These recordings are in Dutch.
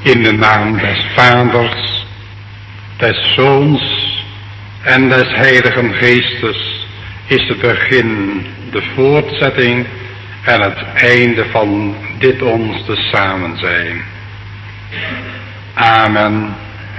In de naam des Vaders, des Zoons en des Heiligen Geestes is het begin, de voortzetting en het einde van dit ons te samen zijn. Amen.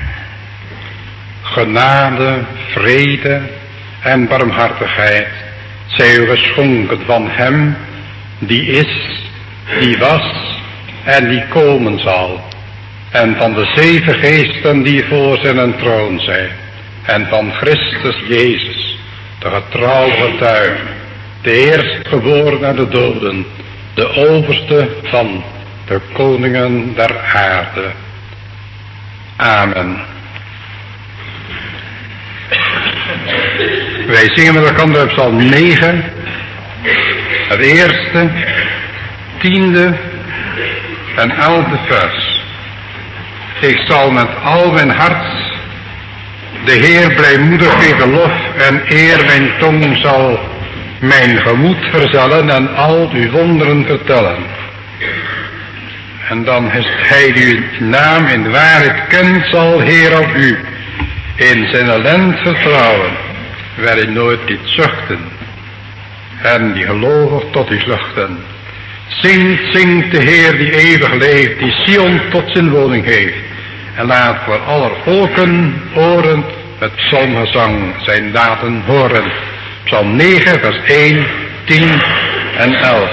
Genade, vrede en barmhartigheid zij u geschonken van hem die is, die was en die komen zal. En van de 7 geesten die voor zijn troon zijn. En van Christus Jezus, de getrouwe getuige, de eerstgeboren uit de doden, de overste van de koningen der aarde. Amen. Wij zingen met elkaar op Psalm 9, het eerste, 10e en 11e vers. Ik zal met al mijn hart de Heer blijmoedig geven lof en eer. Mijn tong zal mijn gemoed verzellen en al uw wonderen vertellen. En dan is hij die uw naam in waarheid kent, zal Heer op u in zijn ellend vertrouwen, waarin nooit niet zuchten en die gelovig tot u vluchten. Zingt de Heer die eeuwig leeft, die Sion tot zijn woning heeft. En laat voor aller volken oren het psalmgezang zijn daden horen. Psalm 9 vers 1, 10 en 11.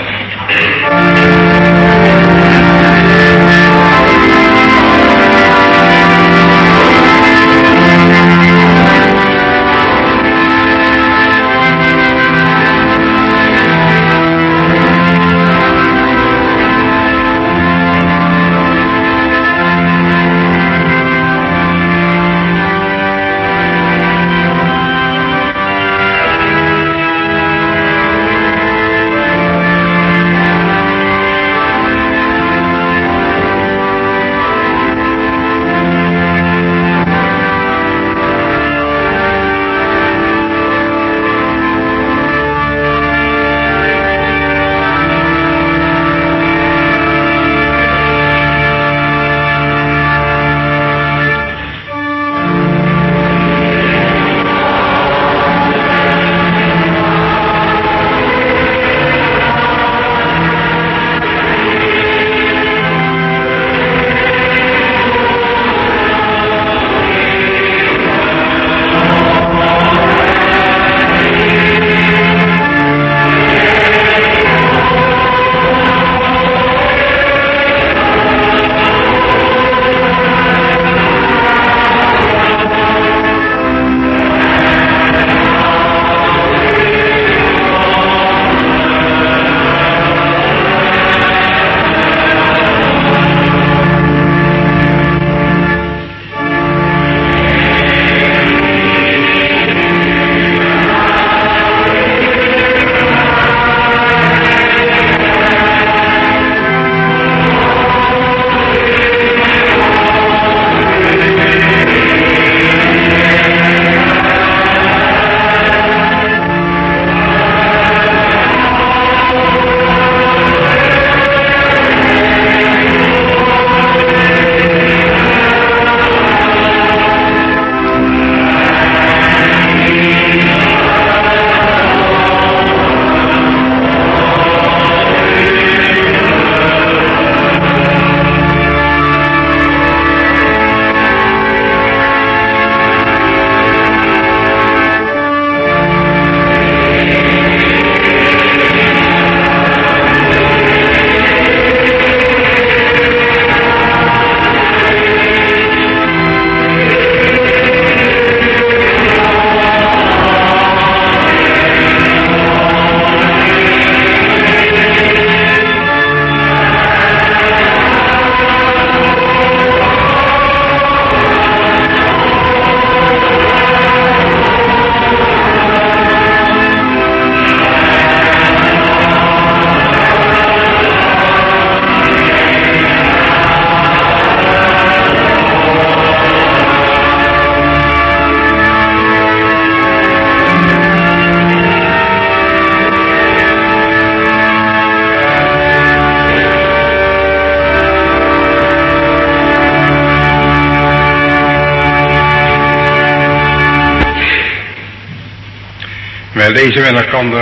Wij lezen met elkaar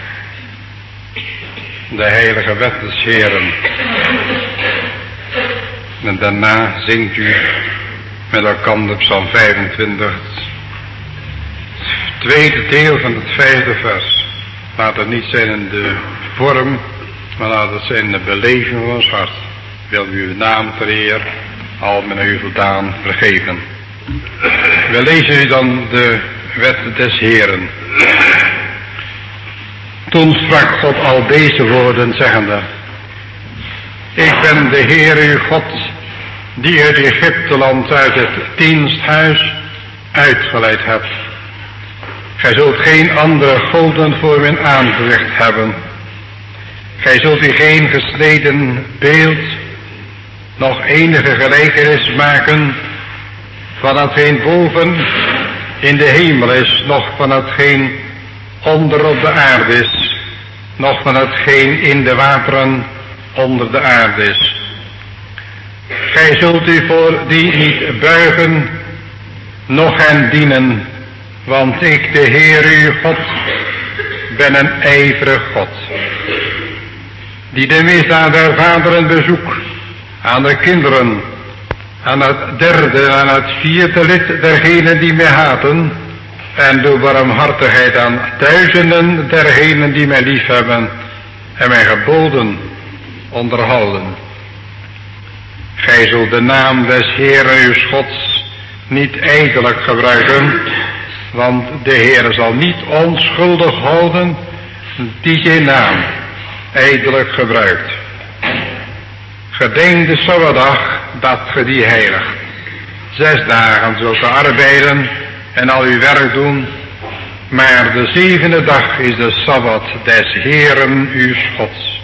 de heilige wet des Heeren. En daarna zingt u met elkaar Psalm 25, het tweede deel van het 5e vers. Laat het niet zijn in de vorm, maar laat het zijn in de beleving van ons hart. Wil u uw naam ter eer al met u voldaan vergeven. We lezen u dan de wet des Heeren. Toen sprak God al deze woorden zeggende: Ik ben de Heer uw God, die uit Egypteland uit het diensthuis uitgeleid hebt. Gij zult geen andere goden voor mijn aangezicht hebben. Gij zult u geen gesneden beeld, nog enige gelijkenis maken van hetgeen boven in de hemel is, nog van hetgeen onder op de aarde is, nog van hetgeen in de wateren onder de aarde is. Gij zult u voor die niet buigen, noch hen dienen, want ik, de Heer uw God, ben een ijverig God, die de misdaad der vaderen bezoekt aan de kinderen, aan het derde en het vierde lid dergenen die mij haten, en door barmhartigheid aan duizenden dergenen die mij liefhebben en mijn geboden onderhouden. Gij zult de naam des Heeren uws Gods niet ijdelijk gebruiken, want de Heer zal niet onschuldig houden die zijn naam ijdelijk gebruikt. Gedenk de Sabbatdag dat ge die heiligt. 6 dagen zult ge arbeiden en al uw werk doen, maar de 7e dag is de Sabbat des Heeren uws Gods.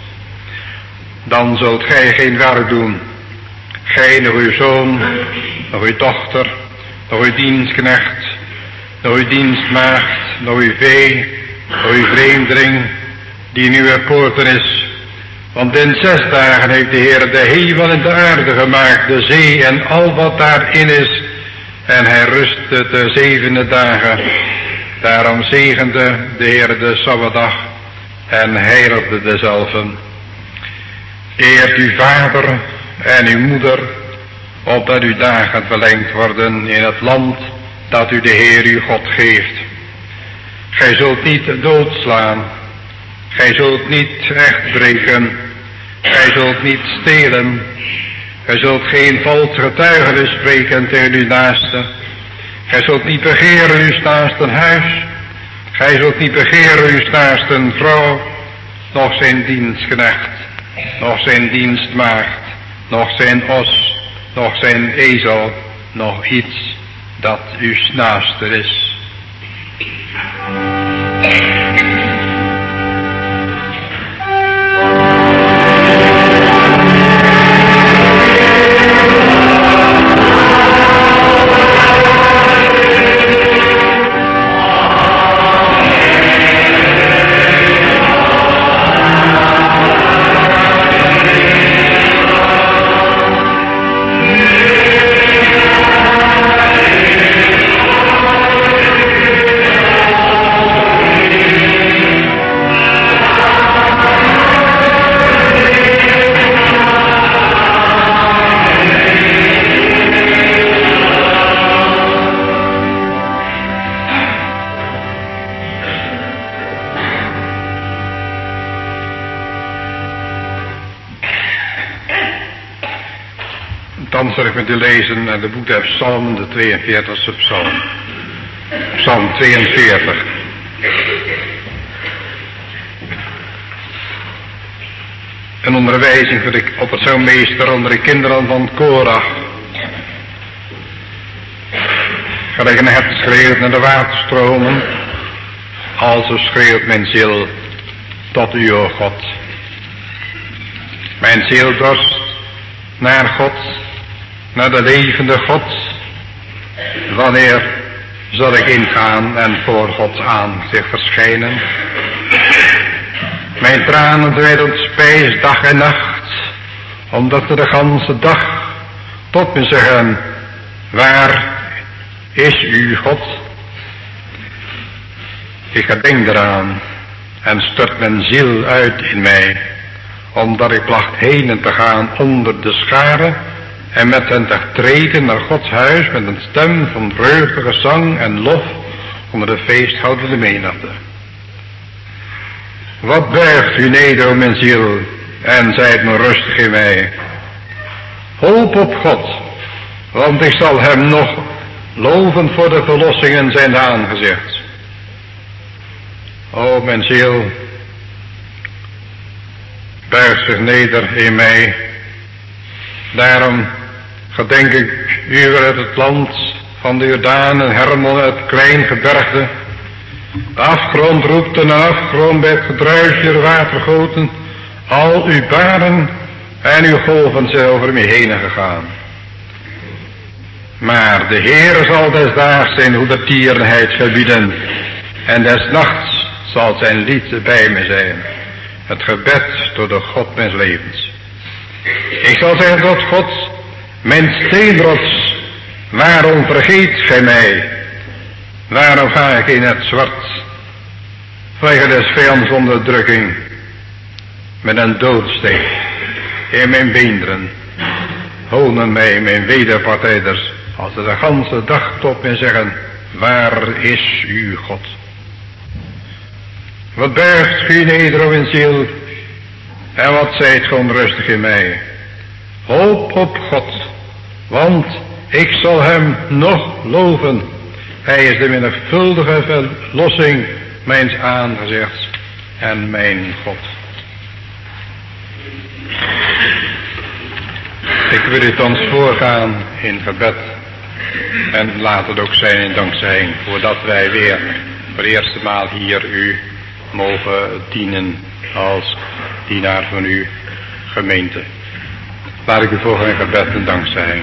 Dan zult gij geen werk doen, gij nog uw zoon, nog uw dochter, nog uw dienstknecht, nog uw dienstmaagd, nog uw vee, nog uw vreemdeling, die in uw poorten is. Want in 6 dagen heeft de Heer de hemel en de aarde gemaakt, de zee en al wat daarin is. En hij rustte de 7e dagen. Daarom zegende de Heer de Sabbatdag en heiligde dezelve. Eert uw vader en uw moeder, opdat uw dagen verlengd worden in het land dat u de Heer uw God geeft. Gij zult niet doodslaan, gij zult niet rechtbreken, gij zult niet stelen, gij zult geen vals getuigenis spreken tegen uw naaste, gij zult niet begeren uw naasten huis, gij zult niet begeren uw naasten vrouw, nog zijn dienstknecht, nog zijn dienstmaagd, nog zijn os, nog zijn ezel, nog iets dat uw naaste is. Dan zal ik met u lezen uit het boek der Psalmen, de 42e psalm. Psalm 42. Een onderwijzing voor de opperzoonmeester onder de kinderen van Korach. Gelijk een hert schreeuwt naar de waterstromen, alzo schreeuwt mijn ziel tot u, o God. Mijn ziel dorst naar God, naar de levende God. Wanneer zal ik ingaan en voor Gods aangezicht verschijnen? Mijn tranen dwijlen spijs dag en nacht, omdat ze de ganse dag tot me zeggen: waar is uw God? Ik gedenk eraan en stort mijn ziel uit in mij, omdat ik placht heen te gaan onder de scharen en met hen te treden naar Gods huis met een stem van vreugdige zang en lof onder de feesthoudende menigte. Wat buigt u neder, o mijn ziel, en zijt me rustig in mij. Hoop op God, want ik zal hem nog loven voor de verlossingen zijn aangezicht. O mijn ziel, buigt zich neder in mij. Daarom gedenk ik u uit het land van de Jordaan en Hermon, het klein gebergte. De afgrond roept en de afgrond bij het gedruis der watergoten. Al uw baren en uw golven zijn over mij heen gegaan. Maar de Heere zal des daags zijn goedertierenheid verbieden, en des nachts zal zijn lied bij mij zijn, het gebed door de God mijns levens. Ik zal zeggen tot God, mijn steenrots, waarom vergeet gij mij? Waarom ga ik in het zwart, vanwege des vijands onderdrukking, met een doodsteek in mijn beenderen, honen mij mijn wederpartijders, als ze de ganse dag tot mij zeggen, waar is uw God? Wat buigt u neder, o mijn ziel, en wat zijt ge onrustig in mij? Hoop op God, want ik zal hem nog loven. Hij is de menigvuldige verlossing mijns aangezichts en mijn God. Ik wil u thans voorgaan in gebed en laat het ook zijn in dankzijing, voordat wij weer voor de eerste maal hier u mogen dienen als dienaar van uw gemeente. Laat ik u voorgaan in gebed en dankzijing.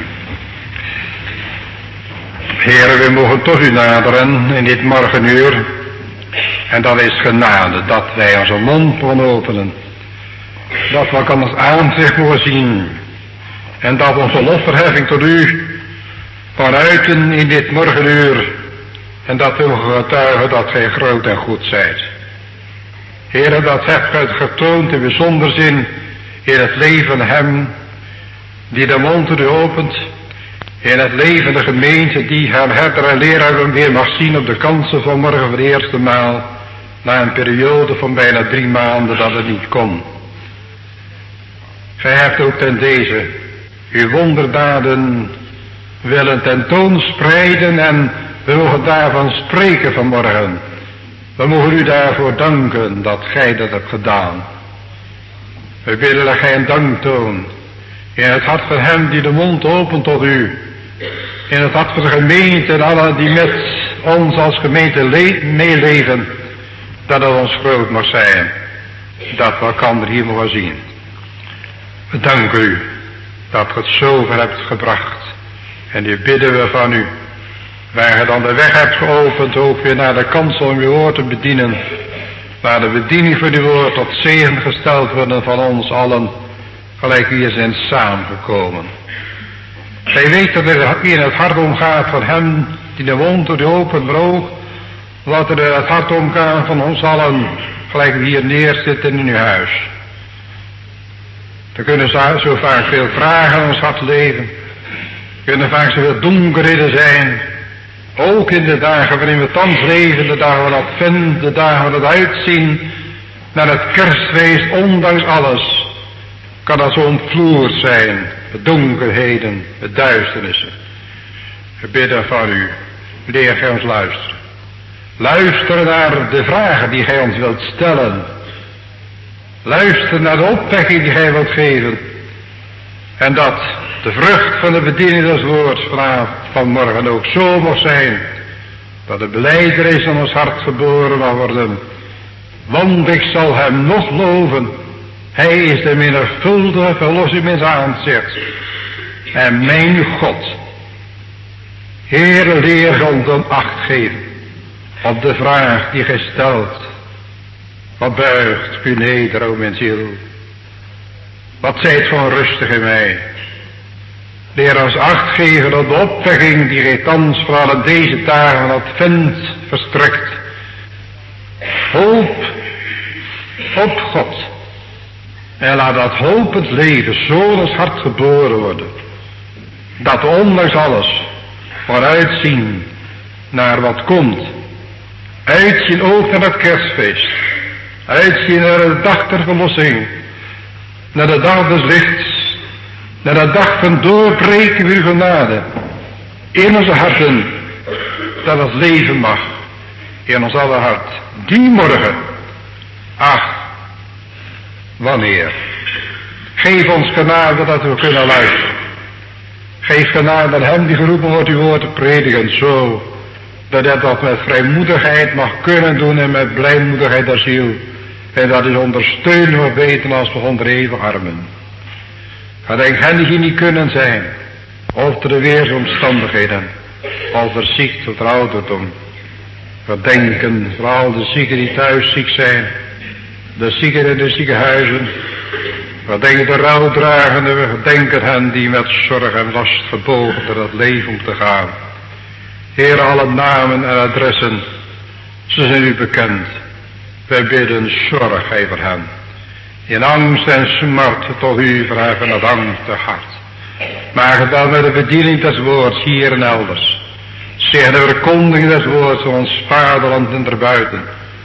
Heere, we mogen tot u naderen in dit morgenuur, en dat is genade, dat wij onze mond mogen openen, dat we elkanders aanzicht mogen zien, en dat onze lofverheffing tot u vanuiten in dit morgenuur, en dat we mogen getuigen dat gij groot en goed zijt. Heere, dat hebt gij getoond in bijzonder zin in het leven hem die de mond tot u opent, in het leven de gemeente die haar herder en leraar weer mag zien op de kansen van morgen voor de eerste maal, na een periode van bijna 3 maanden dat het niet kon. Gij hebt ook ten deze uw wonderdaden willen tentoonspreiden en we mogen daarvan spreken vanmorgen. We mogen u daarvoor danken dat gij dat hebt gedaan. We willen dat gij een dank toont in het hart van hem die de mond opent tot u. In het hart van de gemeente en allen die met ons als gemeente meeleven. Dat het ons groot mag zijn. Dat we elkaar hier mogen zien. We danken u dat ge het zover hebt gebracht. En die bidden we van u. Waar je dan de weg hebt geopend ook weer naar de kansel om uw woord te bedienen. Waar de bediening van uw woord tot zegen gesteld worden van ons allen. Gelijk hier zijn samengekomen. Gij weet dat er in het hart omgaat van hem die de mond door de open broog. Wat er in het hart omgaat van ons allen. Gelijk we hier neerzitten in uw huis. Er kunnen zo vaak veel vragen in ons hart leven. Er kunnen vaak zoveel donkerheden zijn. Ook in de dagen waarin we thans leven, de dagen van Advent, de dagen van het uitzien naar het kerstfeest, ondanks alles, kan dat zo ontvloerd zijn, de donkerheden, de duisternissen. We bidden van u, leer gij ons luisteren. Luister naar de vragen die gij ons wilt stellen. Luister naar de opwekking die gij wilt geven. En dat de vrucht van de bediening des woords vanmorgen ook zo mag zijn, dat de belijdenis in ons hart geboren mag worden. Want ik zal hem nog loven. Hij is de menigvuldige verlossing mijns aanzichts. En mijn God. Heere, leer ons dan acht geven op de vraag die gij stelt. Wat buigt u neder, o mijn ziel? Wat zijt van rustig in mij? Leer ons acht geven op de opwekking die gij thans vooral in deze dagen van Advent verstrekt. Hoop op God. En laat dat hopend leven zo in ons hart geboren worden. Dat we ondanks alles vooruitzien naar wat komt. Uitzien ook naar het kerstfeest. Uitzien naar de dag der verlossing. Naar de dag des lichts. Naar de dag van doorbreken van uw genade. In onze harten. Dat het leven mag. In ons alle hart. Die morgen. Ach. Wanneer. Geef ons genade dat we kunnen luisteren. Geef genade aan hem die geroepen wordt uw woord te prediken. Zo. Dat hij dat met vrijmoedigheid mag kunnen doen en met blijmoedigheid der ziel. En dat is ondersteunen we weten als we onder eeuwig armen. Gedenk hen die hier niet kunnen zijn. Of door de weersomstandigheden. Of door ziekte of ouderdom. Gedenken vooral de zieken die thuis ziek zijn. De zieken in de ziekenhuizen. Gedenken de rouwdragenden. We gedenken hen die met zorg en last gebogen door het leven om te gaan. Heer, alle namen en adressen, ze zijn u bekend. Wij bidden zorg over hen. In angst en smart tot u verheffen het angstig hart. Maak het dan met de bediening des woords hier en elders. Zeg de verkondiging des woords van ons vaderland en erbuiten.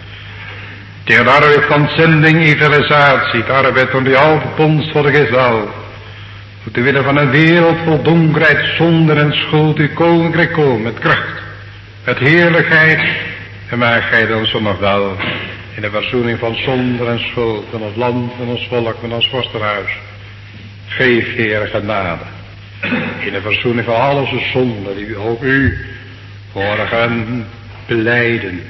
Tegen de arbeid van zending, evangelisatie, de arbeid van die albondsvolk Israël. Voor te willen van een wereld vol donkerheid, zonde en schuld, uw koninkrijk komen met kracht, met heerlijkheid. En maak gij dan zo nog wel in de verzoening van zonde en schuld, van het land, van ons volk, van ons vorstenhuis. Geef, Heer, genade. In de verzoening van al onze zonden, die ook u morgen belijden.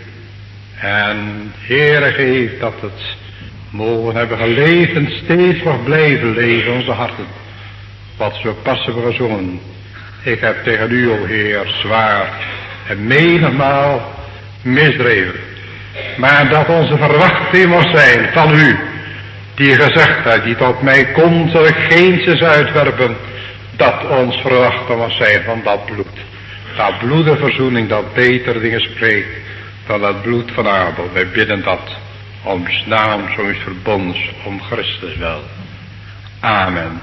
En Heer, geef dat het mogen hebben geleefd en steeds mag blijven leven in onze harten. Wat zo pas hebben gezongen. Ik heb tegen u, o Heer, zwaar en menigmaal misdreven. Maar dat onze verwachting mag zijn van u, die gezegd hebt, die tot mij komt, zal ik geenszins uitwerpen, dat ons verwachten mag zijn van dat bloed. Dat bloed de verzoening, dat betere dingen spreekt dan het bloed van Abel. Wij bidden dat om naam zo'n verbonds, om Christus wel. Amen.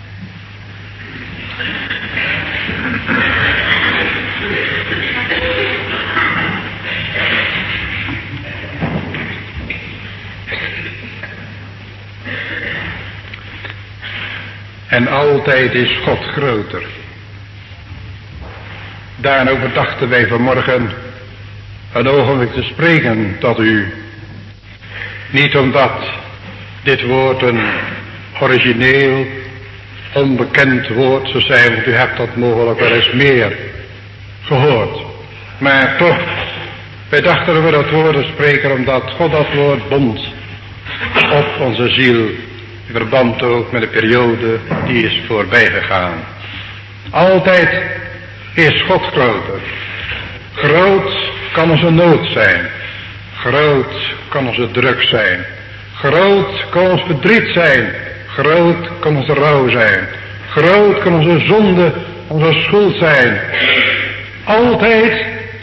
En altijd is God groter. Daarover dachten wij vanmorgen een ogenblik te spreken tot u. Niet omdat dit woord een origineel, onbekend woord zou zijn, want u hebt dat mogelijk wel eens meer gehoord. Maar toch, wij dachten over dat woord te spreken omdat God dat woord bond op onze ziel. In verband ook met de periode die is voorbij gegaan. Altijd is God groter. Groot kan onze nood zijn. Groot kan onze druk zijn. Groot kan ons verdriet zijn. Groot kan onze rouw zijn. Groot kan onze zonde, onze schuld zijn. Altijd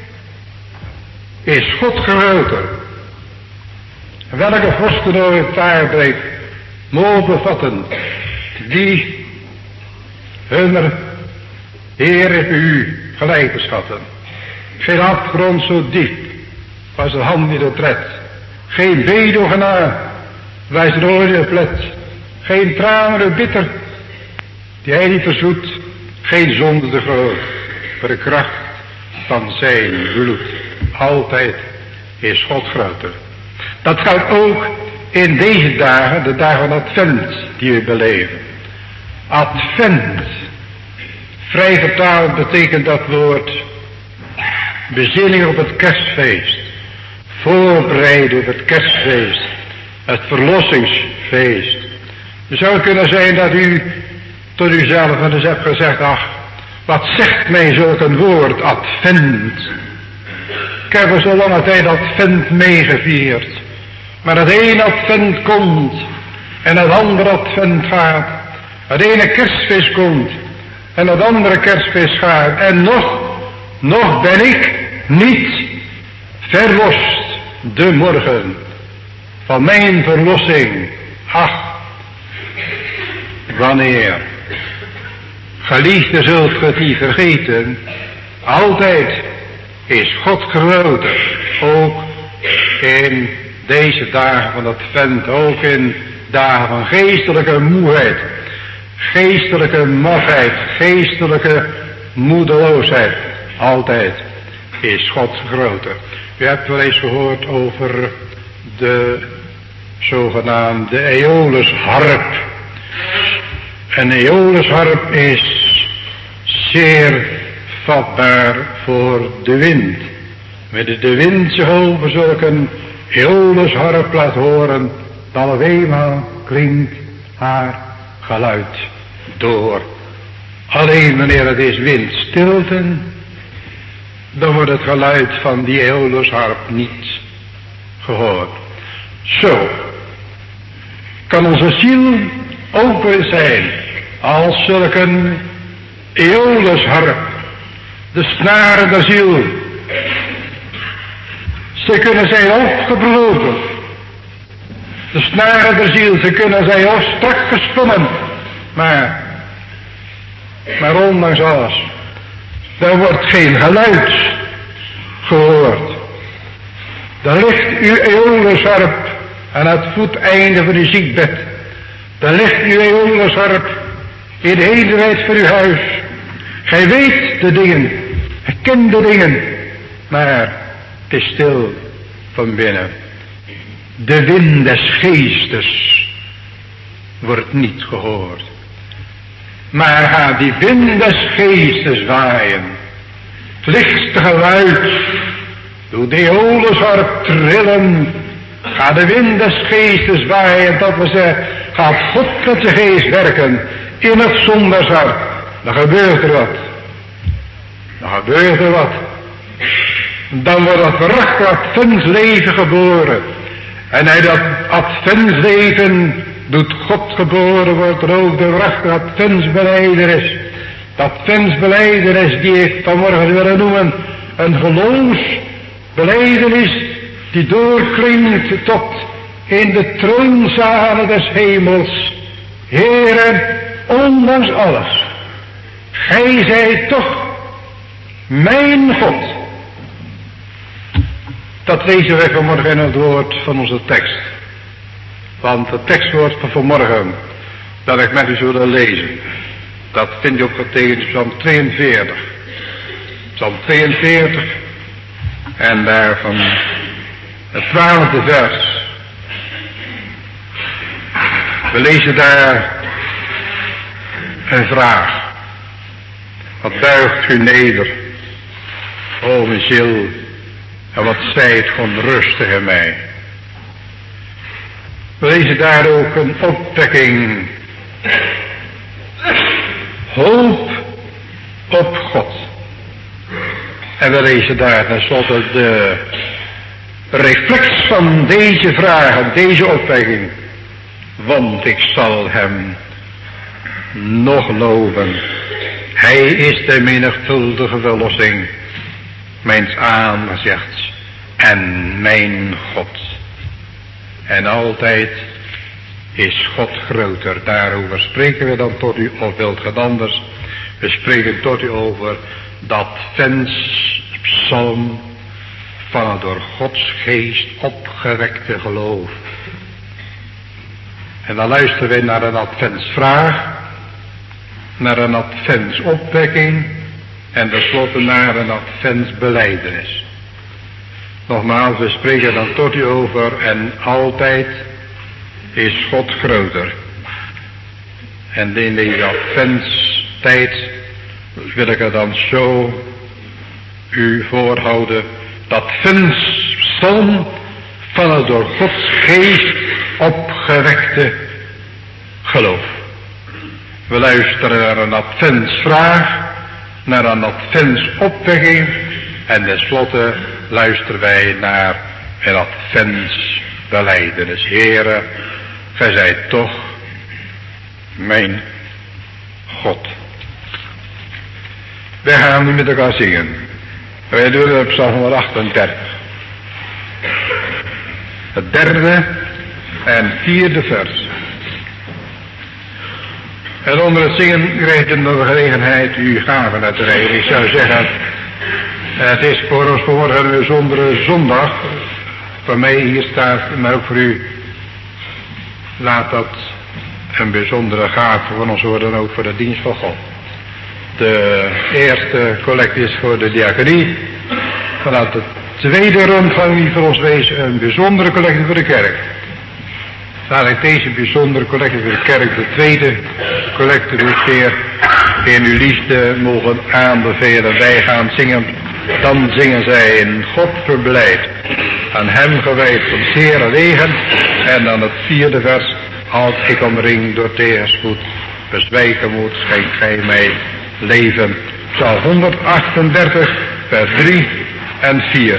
is God groter. Welke vorsten door het aardrijk mogen bevatten, die hun Heer u gelijk beschatten. Geen afgrond zo diep, waar zijn hand niet op redt. Geen weduwgenaar, waar zijn oordeel plet. Geen tranen bitter, die hij niet verzoet. Geen zonde te groot, voor de kracht van zijn bloed. Altijd is God groter. Dat geldt ook in deze dagen, de dagen van Advent die we beleven. Advent, vrij vertaald betekent dat woord bezinning op het kerstfeest. Voorbereiden op het kerstfeest. Het verlossingsfeest. Het zou kunnen zijn dat u tot uzelf wel eens hebt gezegd, ach, wat zegt mij zulk een woord, Advent. Ik heb er zo lange tijd Advent meegevierd. Maar het ene Advent komt en het andere Advent gaat. Het ene kerstfeest komt en het andere kerstfeest gaat. En nog ben ik niet verlost. de morgen van mijn verlossing. Ach, wanneer, geliefde, zult ge het niet vergeten, altijd is God groter, ook in deze dagen van Advent, ook in dagen van geestelijke moeheid, geestelijke matheid, geestelijke moedeloosheid. Altijd is God groter. U hebt wel eens gehoord over de zogenaamde Aeolusharp. Een Aeolusharp is zeer vatbaar voor de wind. Met de wind zich over zulke Aeolusharp laat horen, dan op eenmaal klinkt haar geluid door. Alleen wanneer het is windstilte, dan wordt het geluid van die Aeolusharp niet gehoord. Zo kan onze ziel ook weer zijn als zulke Aeolusharp, de snaren der ziel. Ze kunnen zijn opgebroken, de snaren der ziel, ze kunnen zijn of strak gespannen, maar ondanks alles, er wordt geen geluid gehoord. Daar ligt uw Aeolusharp aan het voeteinde van uw ziekbed. Daar ligt uw Aeolusharp in de eenzaamheid van uw huis. Gij weet de dingen, gij kent de dingen, maar het is stil van binnen. De wind des geestes wordt niet gehoord. Maar gaat die wind des geestes waaien, het lichtste geluid, doet de Aeolusharp trillen, gaat de wind des geestes waaien, dat we zeggen, gaat God met zijn geest werken in het zondagshart, dan gebeurt er wat. Dan gebeurt er wat. Dan wordt het prachtige adventsleven geboren. En uit dat adventsleven doet God geboren, wordt er ook de prachtige adventsbelijdenis. De adventsbelijdenis die ik vanmorgen willen noemen, een geloofsbelijdenis die doorklinkt tot in de troonzalen des hemels. Heere, ondanks alles, gij zijt toch mijn God. Dat lezen wij vanmorgen in het woord van onze tekst. Want het tekstwoord van vanmorgen, dat ik met u zullen lezen, dat vind je opgetekend in Psalm 42. Psalm 42 en daarvan het 12e vers. We lezen daar een vraag. Wat buigt u neder, o mijn ziel, en wat zijt gewoon rustig in mij. We lezen daar ook een opwekking. Hoop op God. En we lezen daar tenslotte de reflex van deze vragen, deze opwekking. Want ik zal hem nog loven. Hij is de menigvuldige verlossing mijns aangezichts en mijn God. En altijd is God groter. Daarover spreken we dan tot u, of wilt ge anders? We spreken tot u over dat psalm van het door Gods geest opgewekte geloof. En dan luisteren wij naar een adventsvraag, naar een adventsopwekking en tenslotte naar een adventsbelijdenis. Nogmaals, we spreken dan tot u over en altijd is God groter. En in deze adventstijd wil ik er dan zo u voorhouden dat adventspsalm van het door Gods geest opgewekte geloof. We luisteren naar een adventsvraag, naar een adventsopwekking en tenslotte luisteren wij naar een adventsbelijdenis. Heere, gij zijt toch mijn God. Wij gaan nu met elkaar zingen. Wij doen het op Psalm 138. het derde en vierde vers. En onder het zingen krijgt u nog de gelegenheid uw gaven uit te reiken. Ik zou zeggen, het is voor ons vanmorgen een bijzondere zondag. Voor mij hier staat, maar ook voor u. Laat dat een bijzondere gave van ons worden, ook voor de dienst van God. De eerste collecte is voor de diaconie. Vanuit de tweede rondgang die voor ons wees een bijzondere collecte voor de kerk. Laat ik deze bijzondere collecte voor de kerk, de tweede collecte dus weer in uw liefde mogen aanbevelen. Wij gaan zingen, dan zingen zij in God verblijft, aan hem gewijd van zeer regen. En dan het vierde vers, als ik omring door tegenspoed, bezwijken moet, schenkt gij mij leven. Psalm 138, vers 3 en 4.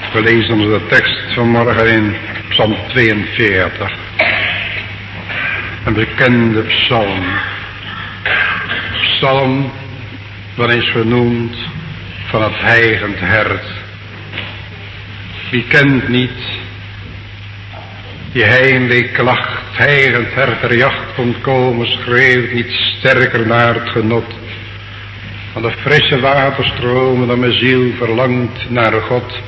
We lezen onze tekst vanmorgen in Psalm 42. Een bekende psalm. Psalm, wel eens vernoemd van het hijgend hert. Wie kent niet die heimwee klacht, hijgend hert der jacht ontkomen, schreeuwt niet sterker naar het genot van de frisse waterstromen dan mijn ziel verlangt naar God.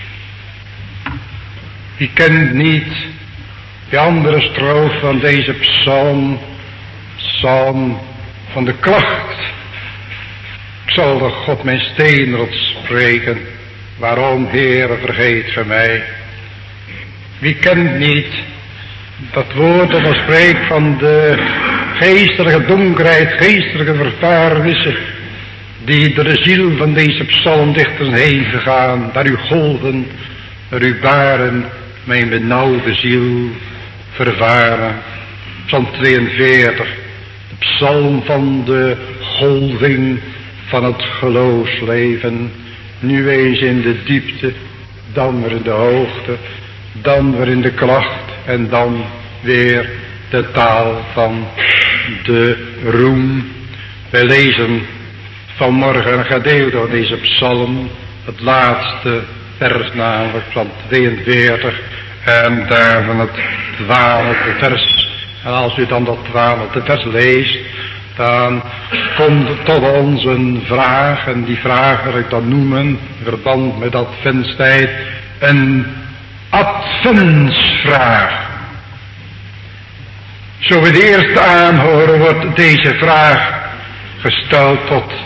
Wie kent niet die andere strofe van deze psalm, psalm van de klacht. Ik zal de God mijn steenrot spreken, waarom, Heere, vergeet ge mij? Wie kent niet dat woord dat spreekt van de geestelijke donkerheid, geestelijke vervaarnissen, die door de ziel van deze psalmdichters heen gegaan, naar uw golven, naar uw baren, mijn benauwde ziel vervaren. Psalm 42, de psalm van de golving van het geloofsleven. Nu eens in de diepte, dan weer in de hoogte, dan weer in de klacht en dan weer de taal van de roem. Wij lezen vanmorgen een gedeelte van deze psalm, het laatste vers namelijk, Psalm 42 en daarvan het 12e vers. En als u dan dat 12e vers leest, dan komt tot ons een vraag, en die vraag wil ik dan noemen, in verband met adventstijd, een adventsvraag. Zo we het eerst aanhoren, wordt deze vraag gesteld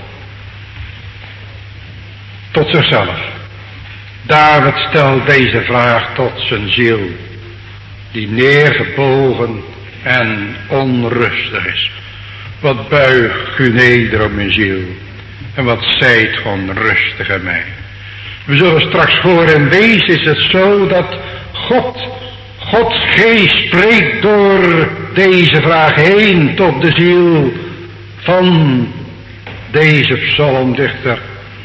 tot zichzelf. David stelt deze vraag tot zijn ziel, die neergebogen en onrustig is. Wat buig u neder op mijn ziel, en wat zijt gewoon rustig in mij. We zullen straks horen, en wees is het zo dat Gods geest spreekt door deze vraag heen tot de ziel van deze psalmdichter.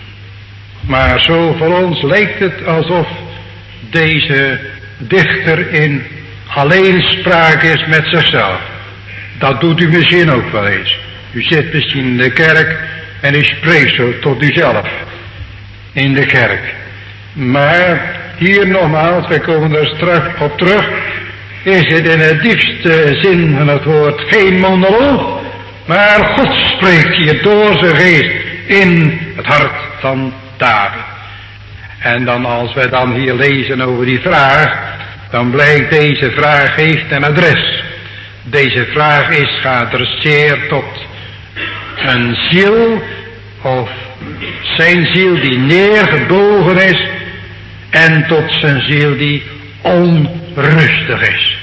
Maar zo voor ons lijkt het alsof deze dichter in alleenspraak is met zichzelf. Dat doet u misschien ook wel eens. U zit misschien in de kerk en u spreekt zo tot uzelf in de kerk. Maar hier nogmaals, wij komen er straks op terug, is het in het diepste zin van het woord geen monoloog, maar God spreekt hier door zijn geest in het hart van David. En dan als wij dan hier lezen over die vraag, dan blijkt deze vraag heeft een adres. Deze vraag is geadresseerd tot een ziel, of zijn ziel die neergebogen is, en tot zijn ziel die onrustig is.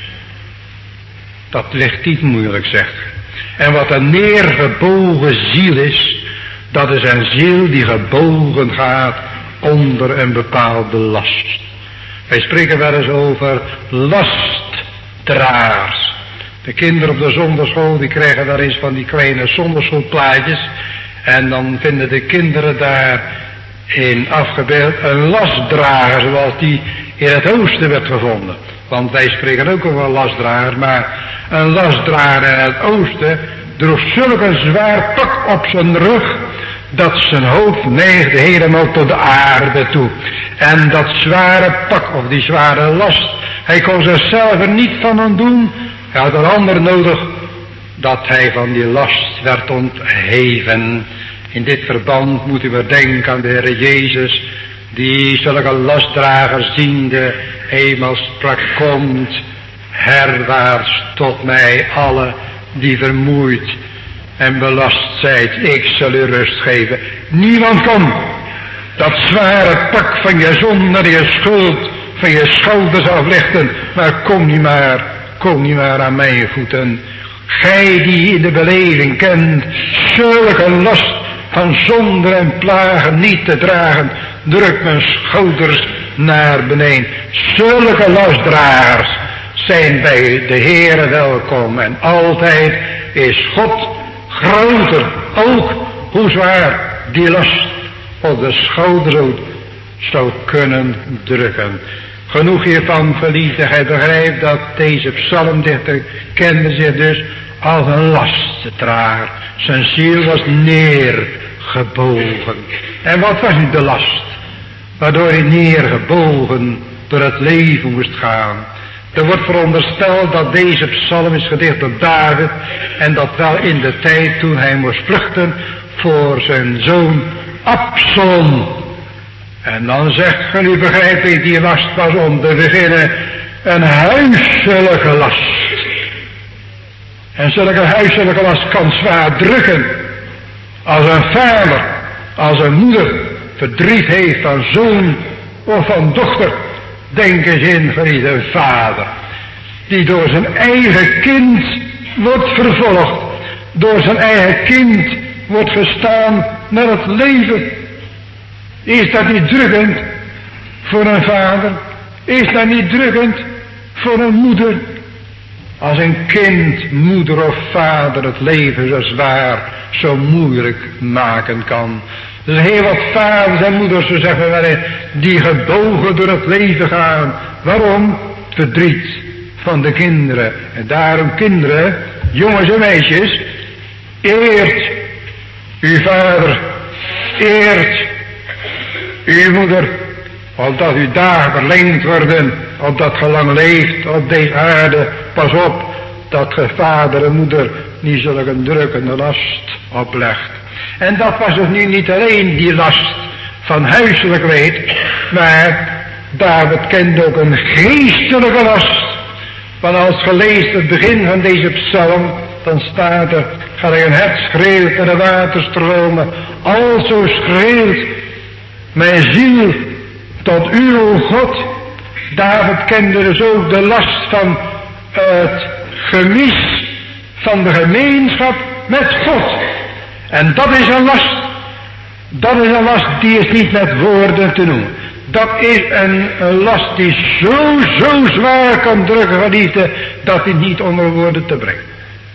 Dat ligt niet moeilijk, zeg. En wat een neergebogen ziel is, dat is een ziel die gebogen gaat onder een bepaalde last. Wij spreken wel eens over lastdragers. De kinderen op de zondagschool, die krijgen daar eens van die kleine zondagschoolplaatjes. En dan vinden de kinderen daarin afgebeeld een lastdrager, zoals die in het oosten werd gevonden. Want wij spreken ook over een lastdrager, maar een lastdrager in het oosten droeg zulk een zwaar pak op zijn rug, dat zijn hoofd neigde helemaal tot de aarde toe. En dat zware pak, of die zware last, hij kon zichzelf er niet van ontdoen. Hij had een ander nodig, dat hij van die last werd ontheven. In dit verband moeten we denken aan de Heer Jezus, die zulke lastdragers ziende eenmaal sprak: komt herwaarts tot mij alle die vermoeid en belast zijt, ik zal u rust geven. Niemand kan dat zware pak van je zonde, je schuld van je schouders aflichten, maar kom niet maar aan mijn voeten. Gij die in de beleving kent zulke last van zonde en plagen niet te dragen, druk mijn schouders naar beneden. Zulke lastdragers zijn bij de Heere welkom, en altijd is God groter, ook hoe zwaar die last op de schouders zou kunnen drukken. Genoeg hiervan, geliefde. Gij begrijpt dat deze psalmdichter kende zich dus als een lastendrager. Zijn ziel was neergebogen. En wat was nu de last? Waardoor hij neergebogen door het leven moest gaan. Er wordt verondersteld dat deze psalm is gedicht door David. En dat wel in de tijd toen hij moest vluchten voor zijn zoon Absalom. En dan zegt ge, nu begrijp ik, die last was om te beginnen een huiselijke last. En zulke huiselijke last kan zwaar drukken. Als een vader, als een moeder verdriet heeft van zoon of van dochter. Denk eens in, geliefde vader, die door zijn eigen kind wordt vervolgd. Door zijn eigen kind wordt gestaan naar het leven. Is dat niet drukkend voor een vader? Is dat niet drukkend voor een moeder? Als een kind, moeder of vader het leven zo zwaar, zo moeilijk maken kan. Er zijn heel wat vaders en moeders, zo zeggen wij, die gebogen door het leven gaan. Waarom? Het verdriet van de kinderen. En daarom, kinderen, jongens en meisjes, eert uw vader, eert uw moeder, opdat uw dagen verlengd worden, opdat ge lang leeft op deze aarde. Pas op, dat ge vader en moeder niet zulke drukkende last oplegt. En dat was dus nu niet alleen die last van huiselijk leed, maar David kende ook een geestelijke last. Want als ge leest het begin van deze psalm, dan staat er, gelijk een hert schreeuwt en de waterstromen, alzo schreeuwt mijn ziel tot u, o God. David kende dus ook de last van het gemis van de gemeenschap met God. En dat is een last. Dat is een last die is niet met woorden te noemen. Dat is een last die zo zwaar kan drukken, geliefde, dat die niet onder woorden te brengen.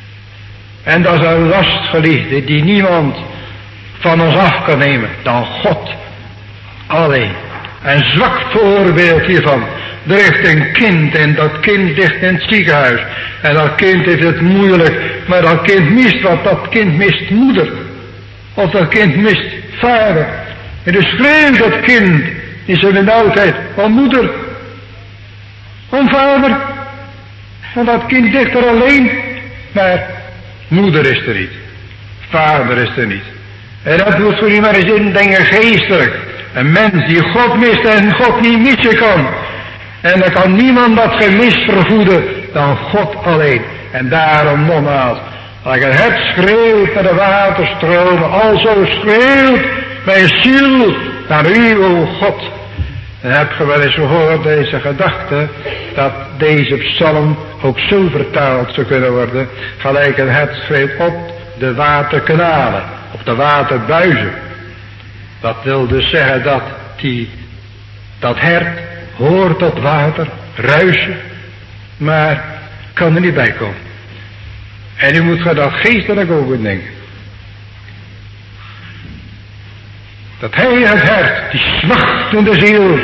En dat is een last, geliefde, die niemand van ons af kan nemen dan God alleen. Een zwak voorbeeld hiervan. Er ligt een kind en dat kind ligt in het ziekenhuis. En dat kind heeft het moeilijk, maar dat kind mist wat. Dat kind mist moeder. Of dat kind mist vader. En dus schreeuwt dat kind in zijn benauwdheid om moeder, om vader. Want dat kind ligt er alleen, maar moeder is er niet. Vader is er niet. En dat moet voor u maar eens indenken geestelijk. Een mens die God mist en God niet missen kan. En dan kan niemand dat gemis vergoeden dan God alleen. En daarom nogmaals, als een hert schreeuwt naar de waterstromen, alzo schreeuwt mijn ziel naar u, o God. Dan heb je wel eens gehoord deze gedachte, dat deze psalm ook zo vertaald zou kunnen worden, gelijk een hert schreeuwt op de waterkanalen, op de waterbuizen. Dat wil dus zeggen dat hert hoort dat water ruisen, maar kan er niet bij komen. En u moet dat geestelijk over denken. Dat hij het hert, die smachtende ziel,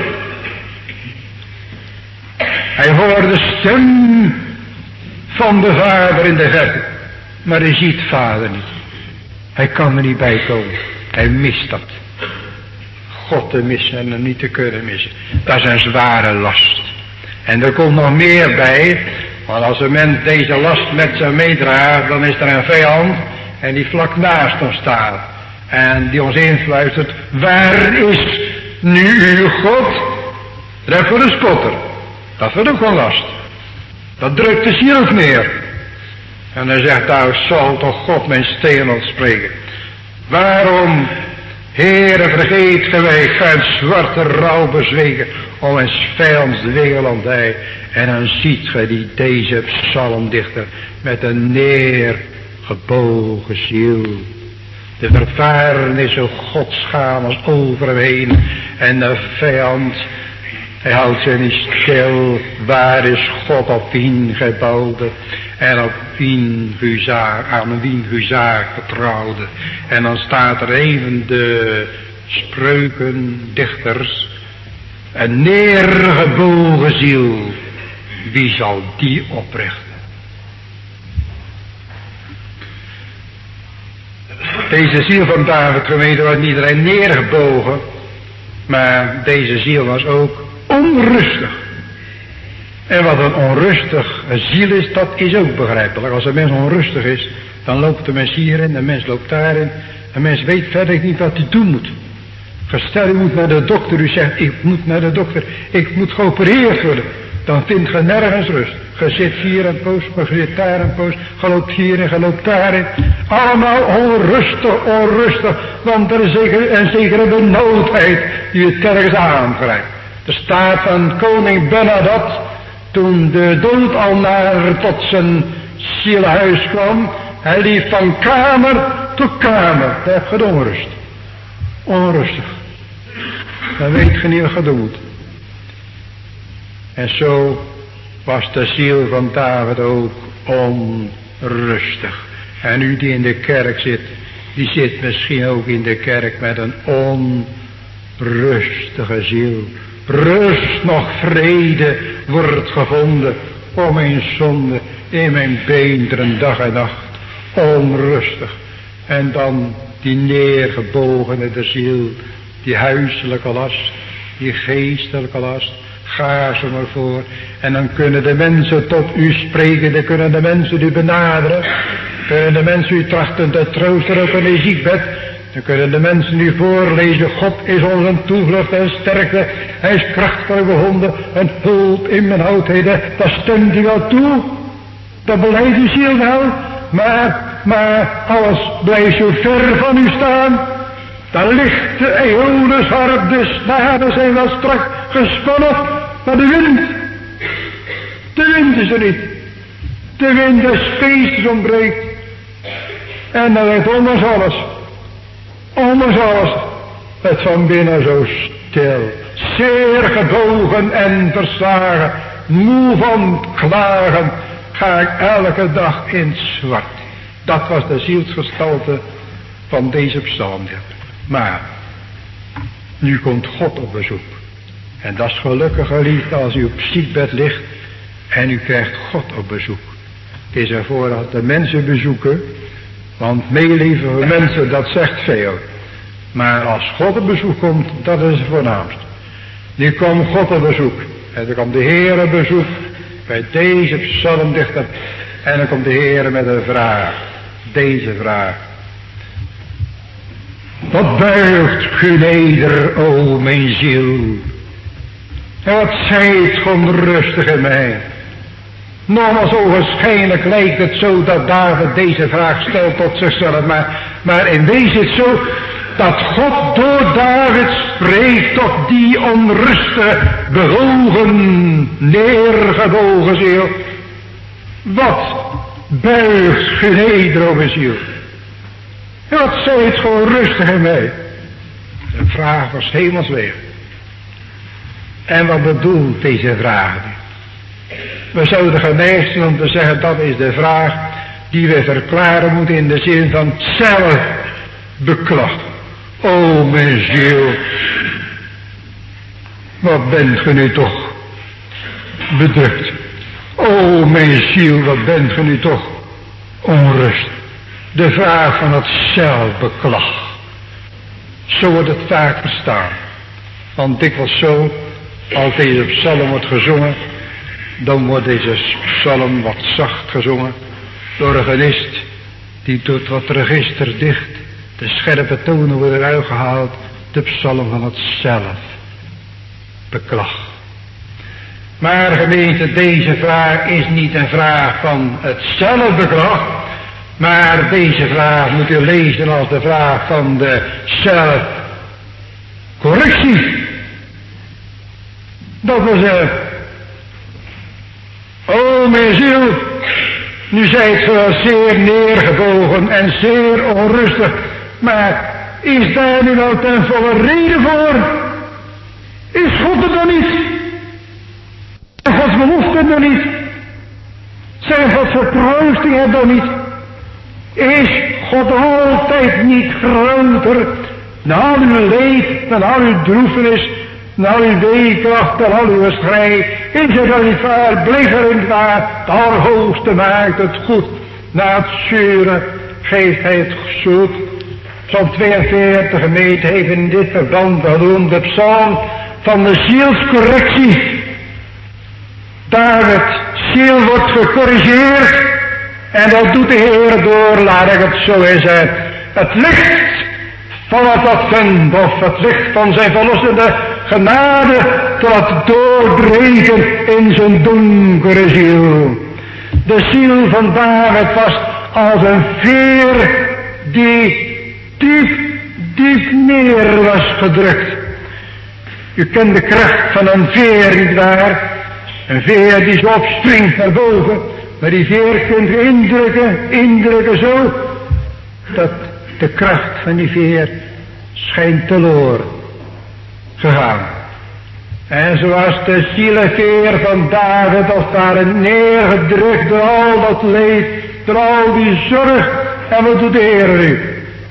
hij hoort de stem van de vader in de verte, maar hij ziet vader niet. Hij kan er niet bij komen. Hij mist dat. God te missen en hem niet te kunnen missen. Dat is een zware last. En er komt nog meer bij. Want als een mens deze last met zich meedraagt, dan is er een vijand. En die vlak naast ons staat. En die ons influistert. Waar is nu uw God? Dat is voor de spotter. Dat wordt ook wel last. Dat drukt de ziel ook neer. En dan zegt daar, zal toch God mijn steen ontspreken. Waarom, Heere, vergeet gij gaat zwarte rouw bezweken om een vijands weerlandij. En dan ziet gij die deze psalmdichter met een neergebogen ziel. De vervaarnis zo godschaamers over hem heen. En de vijand, hij houdt zich niet stil. Waar is God op wien gebouwde? En op wien huzaar, aan wien huzaar getrouwde. En dan staat er even de spreukendichters Een neergebogen ziel, wie zal die oprichten? Deze ziel van David, gemeente, was niet alleen neergebogen, maar deze ziel was ook onrustig. En wat een onrustig ziel is, dat is ook begrijpelijk. Als een mens onrustig is, dan loopt de mens hierin, de mens loopt daarin. Een mens weet verder niet wat hij doen moet. Stel, u moet naar de dokter, u zegt, ik moet naar de dokter, ik moet geopereerd worden. Dan vindt je nergens rust. Je zit hier een poos, je zit daar een poos, je loopt hier en je loopt daarin. Allemaal onrustig, want er is een zekere benauwdheid die het ergens aangrijpt. Er staat van koning Benadad, toen de dood al tot zijn zielhuis kwam, hij liep van kamer tot kamer. Daar heb je de onrust. Onrustig. Dan weet je niet wat je doen moet. En zo was de ziel van David ook onrustig. En u die in de kerk zit, die zit misschien ook in de kerk met een onrustige ziel. Rust nog vrede wordt gevonden om mijn zonde in mijn beenderen dag en nacht. Onrustig. En dan die neergebogene de ziel, die huiselijke last, die geestelijke last. Ga ze maar voor. En dan kunnen de mensen tot u spreken, dan kunnen de mensen u benaderen. Kunnen de mensen u trachten te troosten ook in een ziekbed. Dan kunnen de mensen u voorlezen, God is onze toevlucht en sterkte. Hij is krachtig gevonden, een hulp in mijn oudheden. Dat stemt u wel toe. Dat beleidt uw ziel wel. Maar alles blijft zo ver van u staan. Dan ligt de eeuwensharp, de snaren zijn wel strak gespannen, maar de wind is er niet. De wind des geestes ontbreekt. En dan werd ondanks alles, het van binnen zo stil, zeer gebogen en verslagen, moe van klagen, ga ik elke dag in het zwart. Dat was de zielsgestalte van deze psalmdichter. Maar nu komt God op bezoek. En dat is gelukkig, geliefd, als u op ziekbed ligt en u krijgt God op bezoek. Het is ervoor dat de mensen bezoeken, want meeleven van mensen, dat zegt veel. Maar als God op bezoek komt, dat is het voornaamste. Nu komt God op bezoek. En dan komt de Heer op bezoek bij deze psalmdichter. En dan komt de Heer met een vraag. Deze vraag. Wat buigt u neder, o mijn ziel? En wat zijt onrustig in mij? Nogmaals, ogenschijnlijk lijkt het zo dat David deze vraag stelt tot zichzelf. Maar in wezen is het zo dat God door David spreekt tot die onrustige, bewogen, neergebogen ziel. Wat buigt u neder, o mijn ziel? En wat zijt gewoon rustig in mij? Een vraag was hemelsweg. En wat bedoelt deze vraag? We zouden geneigd zijn om te zeggen, dat is de vraag die we verklaren moeten in de zin van zelfbeklacht. O mijn ziel, wat bent ge nu toch bedrukt. O mijn ziel, wat bent ge nu toch onrustig. De vraag van het zelfbeklag. Zo wordt het vaak verstaan. Want dikwijls zo, als deze psalm wordt gezongen, dan wordt deze psalm wat zacht gezongen door een genist die tot wat register dicht, de scherpe tonen worden eruit gehaald, de psalm van het zelfbeklag. Maar gemeente, deze vraag is niet een vraag van het zelfbeklag, maar deze vraag moet u lezen als de vraag van de zelfcorrectie. Dat wil zeggen, o mijn ziel, nu zijt ge wel zeer neergebogen en zeer onrustig, maar is daar nu wel ten volle reden voor? Is God er dan niet? Zijn Gods belofte er dan niet? Zijn Gods vertroosting er dan niet? Is God altijd niet groter dan al uw leed, dan al uw droefenis, Na uw weekracht en al uw strijd, is het al niet waar, blijf er niet waar, de Allerhoogste maakt het goed. Na het zuren geeft hij het zoet. Psalm 42 gemeente heeft in dit verband genoemd de psalm van de zielscorrectie. Daar het ziel wordt gecorrigeerd. En dat doet de Heer door, laat ik het zo eens zeggen. Het licht van het advent, of het licht van zijn verlossende genade, tot het doorbreken in zijn donkere ziel. De ziel van David was als een veer die diep neer was gedrukt. U kent de kracht van een veer niet waar? Een veer die zo opspringt naar boven. Maar die veer kunt u indrukken zo, dat de kracht van die veer schijnt teloor gegaan. En zoals de zieleveer van David als het ware neergedrukt door al dat leed, door al die zorg. En wat doet de Heer nu?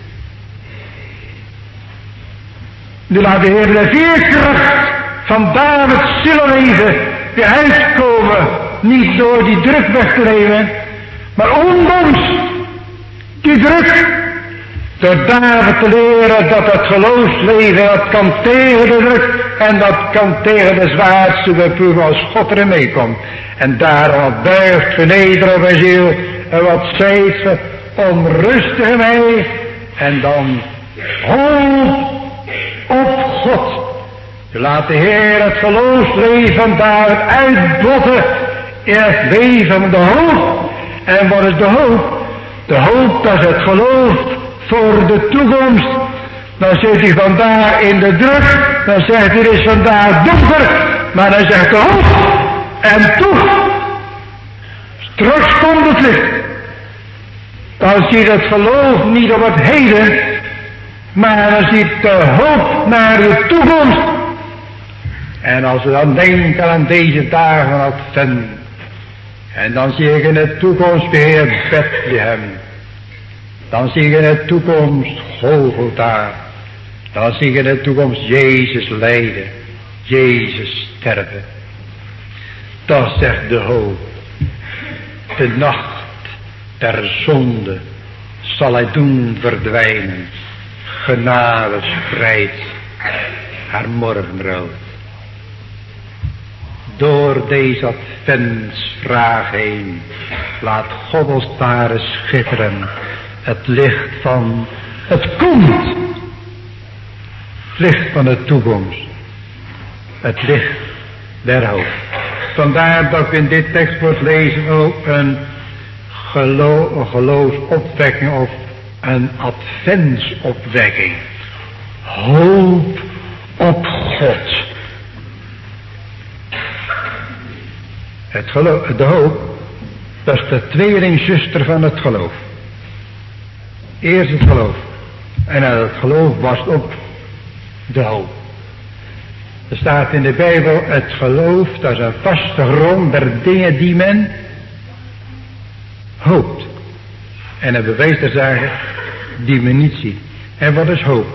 Nu laat de Heer de veerkracht van Davids zieleleven weer uitkomen. Niet door die druk weg te nemen, maar ondanks die druk. Door David te leren dat het geloofsleven, dat kan tegen de druk en dat kan tegen de zwaarste beproeving als God erin meekomt. En daar wat buigt, vernederen op mijn ziel en wat zijt ge onrustig in mij. En dan hoop op God. Je laat de Heer het geloofsleven van David uitbotten in het leven van de hoop. En wat is de hoop? De hoop dat het geloof voor de toekomst. Dan zit hij vandaag in de druk. Dan zegt hij, het is vandaag donker. Maar dan zegt de hoop. En toch. Straks komt het licht. Dan ziet het geloof niet op het heden. Maar dan ziet de hoop naar de toekomst. En als we dan denken aan deze dagen van Advent. En dan zie ik in de toekomst weer Bethlehem. Dan zie ik in de toekomst Golgotha. Dan zie ik in de toekomst Jezus lijden. Jezus sterven. Dat zegt de hoop. De nacht der zonde zal hij doen verdwijnen. Genade spreidt haar morgenrood. Door deze adventsvraag heen laat God ons daar schitteren. Het licht van het komt. Het licht van de toekomst. Het licht der hoop. Vandaar dat we in dit tekstwoord lezen ook een geloofsopwekking of een adventsopwekking. Hoop op God. Het geloof, de hoop, dat is de tweelingzuster van het geloof. Eerst het geloof. En uit het geloof barst op de hoop. Er staat in de Bijbel, het geloof, dat is een vaste grond der dingen die men hoopt. En het bewijs te zeggen, die men niet ziet. En wat is hoop?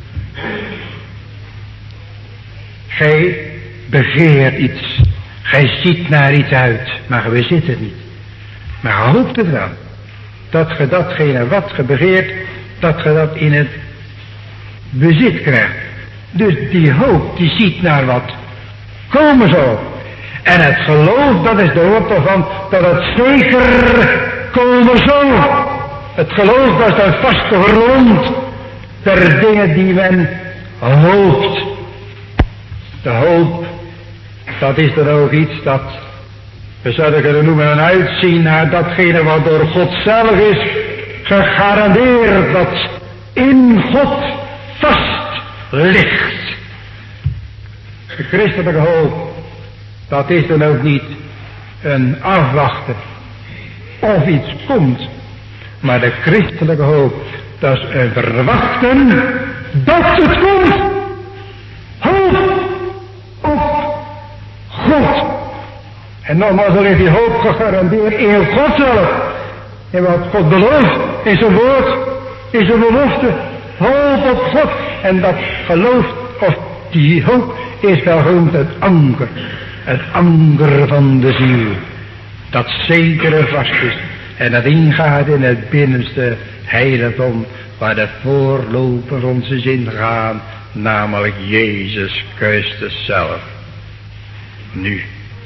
Gij begeert iets. Gij ziet naar iets uit, maar gij bezit het niet. Maar gij hoopt het wel. Dat ge datgene wat ge begeert, dat ge dat in het bezit krijgt. Dus die hoop, die ziet naar wat komen zal. En het geloof, dat is de hoop ervan, dat het zeker komen zal. Het geloof, dat is een vaste grond der dingen die men hoopt. De hoop, dat is dan ook iets dat, we zouden kunnen noemen, een uitzien naar datgene wat door God zelf is gegarandeerd, dat in God vast ligt. De christelijke hoop, dat is dan ook niet een afwachten of iets komt, maar de christelijke hoop, dat is een verwachten dat het komt. Hoop op God. En nogmaals, dan is die hoop gegarandeerd in God zelf. En wat God belooft, in zijn woord, in zijn belofte. Hoop op God. En dat gelooft, of Die hoop is wel gewoon het anker. Het anker van de ziel. Dat zeker en vast is. En dat ingaat in het binnenste heiligdom. Waar de voorloper onze zin gaan. Namelijk Jezus Christus zelf. Nu.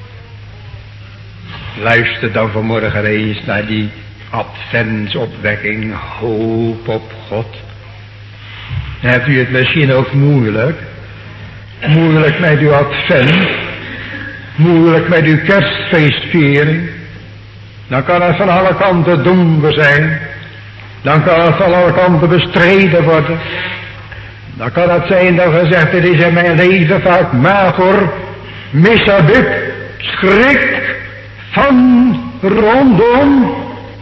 Luister dan vanmorgen eens naar die adventsopwekking. Hoop op God. Hebt u het misschien ook moeilijk? Moeilijk met uw advent. Moeilijk met uw kerstfeestviering. Dan kan het van alle kanten donker zijn. Dan kan het van alle kanten bestreden worden. Dan kan het zijn dat gezegd het is in mijn leven vaak mager, misabuk, schrik van rondom.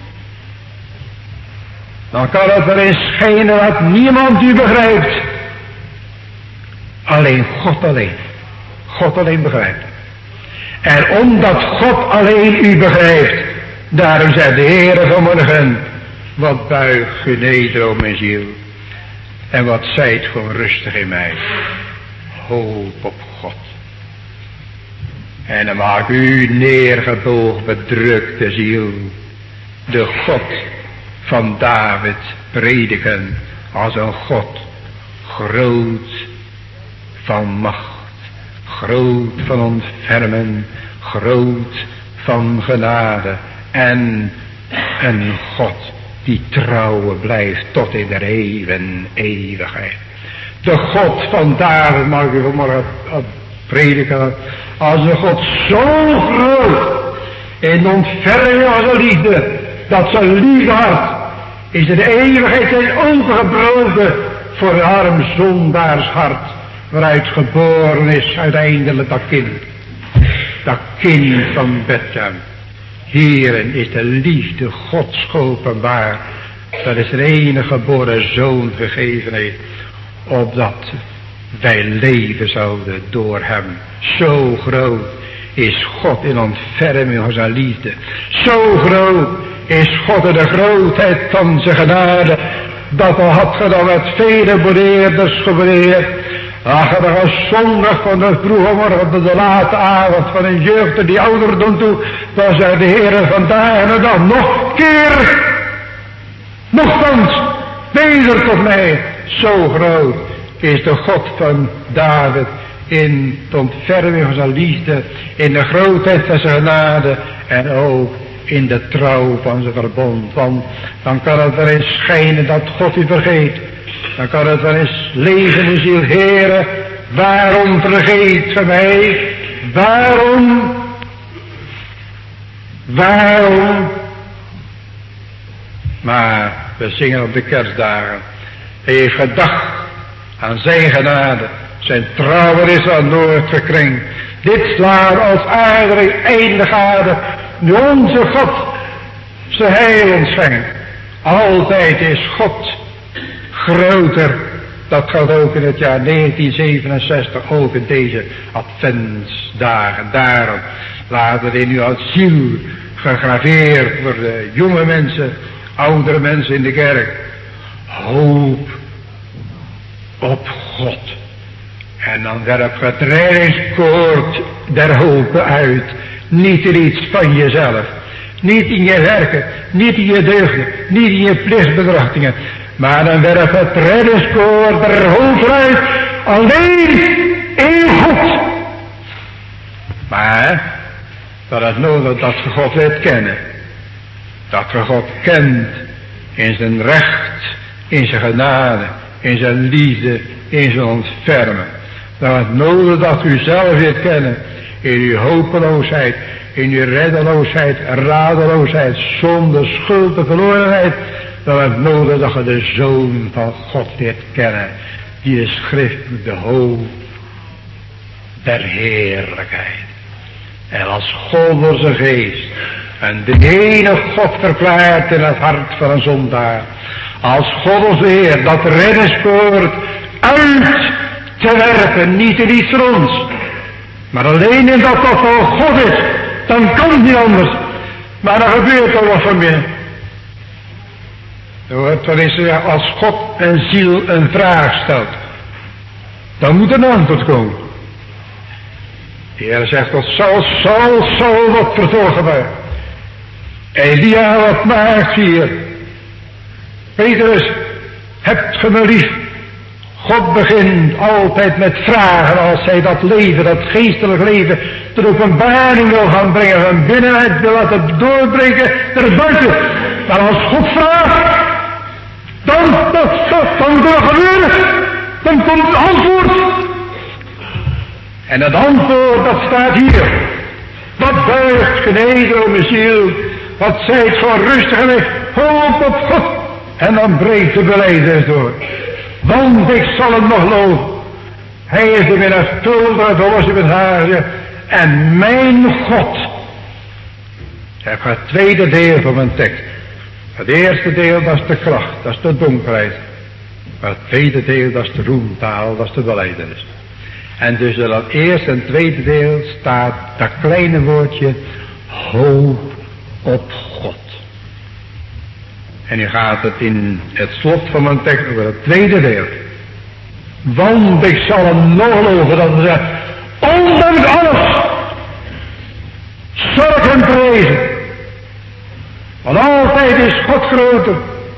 Dan kan het wel eens schijnen dat niemand u begrijpt. Alleen God alleen. God alleen begrijpt. En omdat God alleen u begrijpt, daarom zegt de Heere vanmorgen, wat buig u neder, o mijn ziel. En wat zijt gewoon rustig in mij. Hoop op God. En dan maak u neergebogen, bedrukte ziel. De God van David prediken als een God. Groot van macht. Groot van ontfermen. Groot van genade. En een God die trouw blijft tot in de eeuwigheid. De God van David mag u vanmorgen prediken als een God zo groot in ontferming als een liefde, dat zijn lieve hart is in de eeuwigheid zijn opengebroken voor een arm zondaars hart, waaruit geboren is uiteindelijk dat kind van Bethlehem. Hierin is de liefde Gods openbaar, dat is de enige geboren zoon gegeven heeft, opdat wij leven zouden door hem. Zo groot is God in ontferming van zijn liefde. Zo groot is God in de grootheid van zijn genade, dat al had ge dan met vele bereerders gebereerd, ach, er was zondag van de vroege morgen tot de late avond van een jeugd die ouderdom toe, dan zei de Heere vandaag en dan nog keer, nogthans, weder tot mij. Zo groot is de God van David in de ontferming van zijn liefde, in de grootheid van zijn genade en ook in de trouw van zijn verbond. Want dan kan het wel eens schijnen dat God u vergeet. Dan kan het wel eens leven in ziel, Heere, waarom vergeet ge mij? Waarom? Maar we zingen op de kerstdagen. Hij heeft gedacht aan zijn genade. Zijn trouw is aan nooit gekrenkt. Dit slaat als aarde eindig aarde. Nu onze God zijn heil ons schenkt. Altijd is God groter. Dat gaat ook in het jaar 1967, ook in deze adventsdagen. Daarom laten we in uw ziel gegraveerd worden. Jonge mensen, oudere mensen in de kerk. Hoop op God. En dan werp het reddingskoord der hoop uit. Niet in iets van jezelf. Niet in je werken. Niet in je deugden. Niet in je plichtbetrachtingen. Maar dan werp het reddingskoord der hoop uit. Alleen in God. Maar dat is nodig dat je God leert kennen. Dat je God kent in zijn recht, in zijn genade, in zijn liefde, in zijn ontfermen. Dan is het nodig dat u zelf leert kennen in uw hopeloosheid, in uw reddeloosheid, radeloosheid, zonde, schuld en verlorenheid. Dan is het nodig dat je de Zoon van God leert kennen, die de schrift doet, de hoop der heerlijkheid. En als God door zijn geest en de ene God verklaart in het hart van een zondaar, als God ons Heer dat reddingswoord uit te werpen, niet in iets voor ons, maar alleen in dat wat van God is, dan kan het niet anders. Maar dan gebeurt er wat van binnen. Er wordt wel eens als God een ziel een vraag stelt. Dan moet een antwoord komen. De Heer zegt dat Saul wat vervolgen werd. Elia wat maakt hier. Petrus, hebt ge me lief? God begint altijd met vragen als hij dat leven, dat geestelijk leven, ter openbaring wil gaan brengen, van binnenuit wil laten doorbreken naar buiten. Maar als God vraagt, dan kan er gebeuren. Dan komt het antwoord. En het antwoord, dat staat hier. Wat buigt geneden, o mijn ziel. Wat zijt van rustig en hoop op God. En dan breekt de belijdenis door. Want ik zal het nog loven. Hij is de menigvuldige verlossing met haar. En mijn God. Ik heb het tweede deel van mijn tekst. Het eerste deel, dat is de kracht, dat is de donkerheid. Maar het tweede deel, dat is de roemtaal, dat is de belijdenis. En tussen dat eerste en tweede deel staat dat kleine woordje hoop op God. En nu gaat het in het slot van mijn tekst over het tweede deel. Want ik zal hem nog loven, dat we zeggen, ondanks alles zal ik hem prijzen. Want altijd is God groter.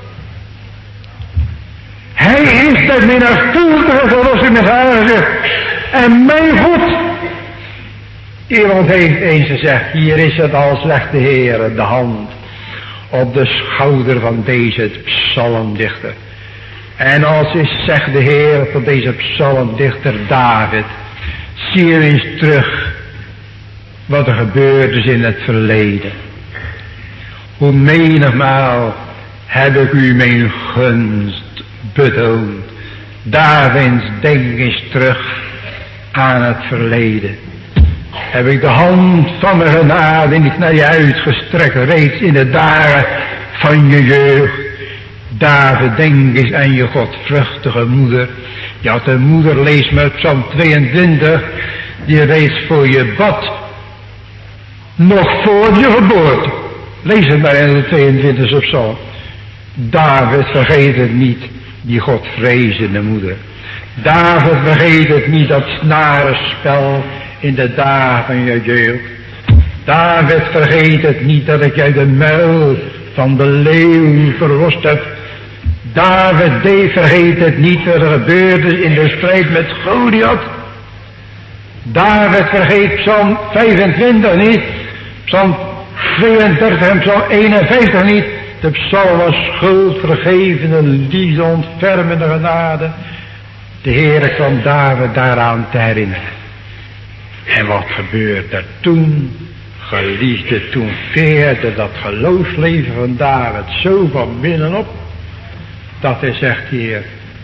Hij is de menigvuldige verlossing met haar gezegd. En mijn God. Iemand heeft eens gezegd, hier is het al, zegt de Heer, de hand op de schouder van deze psalmdichter. En als is, zegt de Heer tot deze psalmdichter David, zie je eens terug wat er gebeurd is in het verleden. Hoe menigmaal heb ik u mijn gunst betoond. David, denk eens terug aan het verleden. Heb ik de hand van mijn genade niet naar je uitgestrekt, reeds in de dagen van je jeugd. David, denk eens aan je godvruchtige moeder. Je had een moeder, lees maar Psalm 22, die reeds voor je bad, nog voor je geboorte. Lees het maar in de 22e psalm. David, vergeet het niet, die godvrezende moeder. David, vergeet het niet, dat snarenspel in de dagen van je jeugd. David, vergeet het niet, dat ik uit de muil van de leeuw verlost heb. David, vergeet het niet, wat er gebeurd is in de strijd met Goliath. David, vergeet Psalm 25 niet, Psalm 32 en Psalm 51 niet. De psalm was schuldvergevende, liefde, ontfermende genade. De Heere kwam David daaraan te herinneren. En wat gebeurde er toen? Geliefde, toen veerde dat geloofsleven van David zo van binnenop, dat hij zegt hier,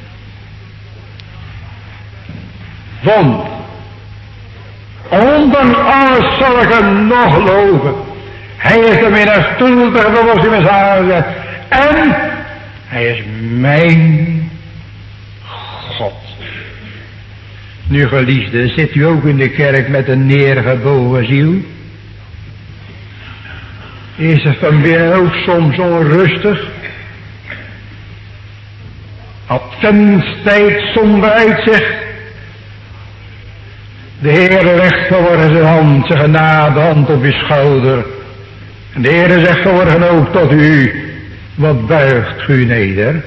want ondanks alles zal ik hem nog loven. Hij is de menigvuldige verlossing met haar. En hij is mijn God. Nu geliefde, zit u ook in de kerk met een neergebogen ziel? Is het van binnen ook soms onrustig? Adventstijd zonder uitzicht. De Heere legt vanmorgen zijn hand, zijn genadehand op uw schouder. En de Heere zegt vanmorgen ook tot u, wat buigt u neder?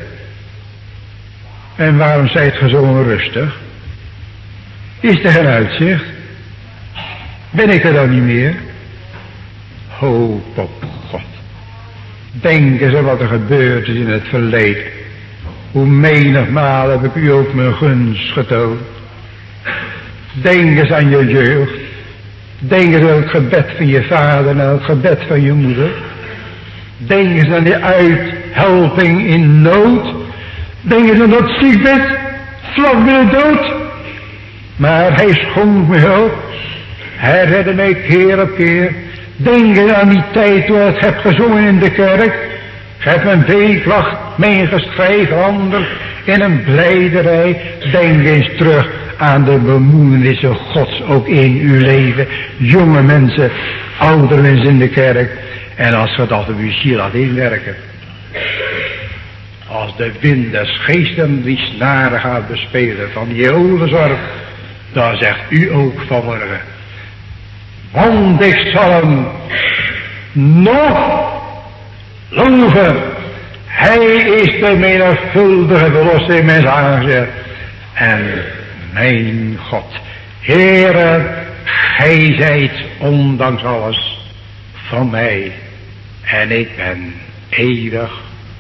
En waarom zijt ge zo onrustig? Is er geen uitzicht? Ben ik er dan niet meer? Hoop op God. Denk eens aan wat er gebeurd is in het verleden. Hoe menigmaal heb ik u ook mijn gunst getoond. Denk eens aan je jeugd. Denk eens aan het gebed van je vader en aan het gebed van je moeder. Denk eens aan die uithelping in nood. Denk eens aan dat ziekbed, vlak bij de dood. Maar hij schonk me hulp. Hij redde mij keer op keer. Denk eens aan die tijd toen ik heb gezongen in de kerk. Ik heb mijn weeklacht, mijn gestrijd veranderd in een blijderij. Denk eens terug aan de bemoeienissen Gods ook in uw leven. Jonge mensen, oudere mensen in de kerk. En als je dat op uw ziel laat inwerken. als de wind des geesten die snaren gaat bespelen van die hele zorg, dan zegt u ook vanmorgen, want ik zal hem nog loven. Hij is de menigvuldige verlosser mijn aangezicht. En mijn God, Heere, gij zijt ondanks alles van mij. En ik ben eeuwig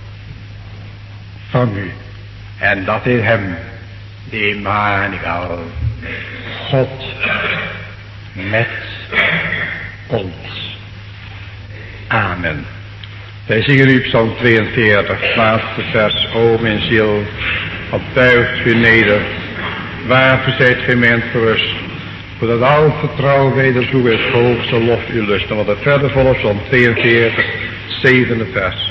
van u. En dat is hem, de Emmanuel, God met ons. Amen. Wij zingen nu Psalm 42, laatste vers. O mijn ziel, wat buigt u neder. Waarvoor zijt gij mijn gerust? Voor dat al vertrouwen wederzoek is hoogste lof uw lust. En wat het verder volgt, Psalm 42, zevende vers.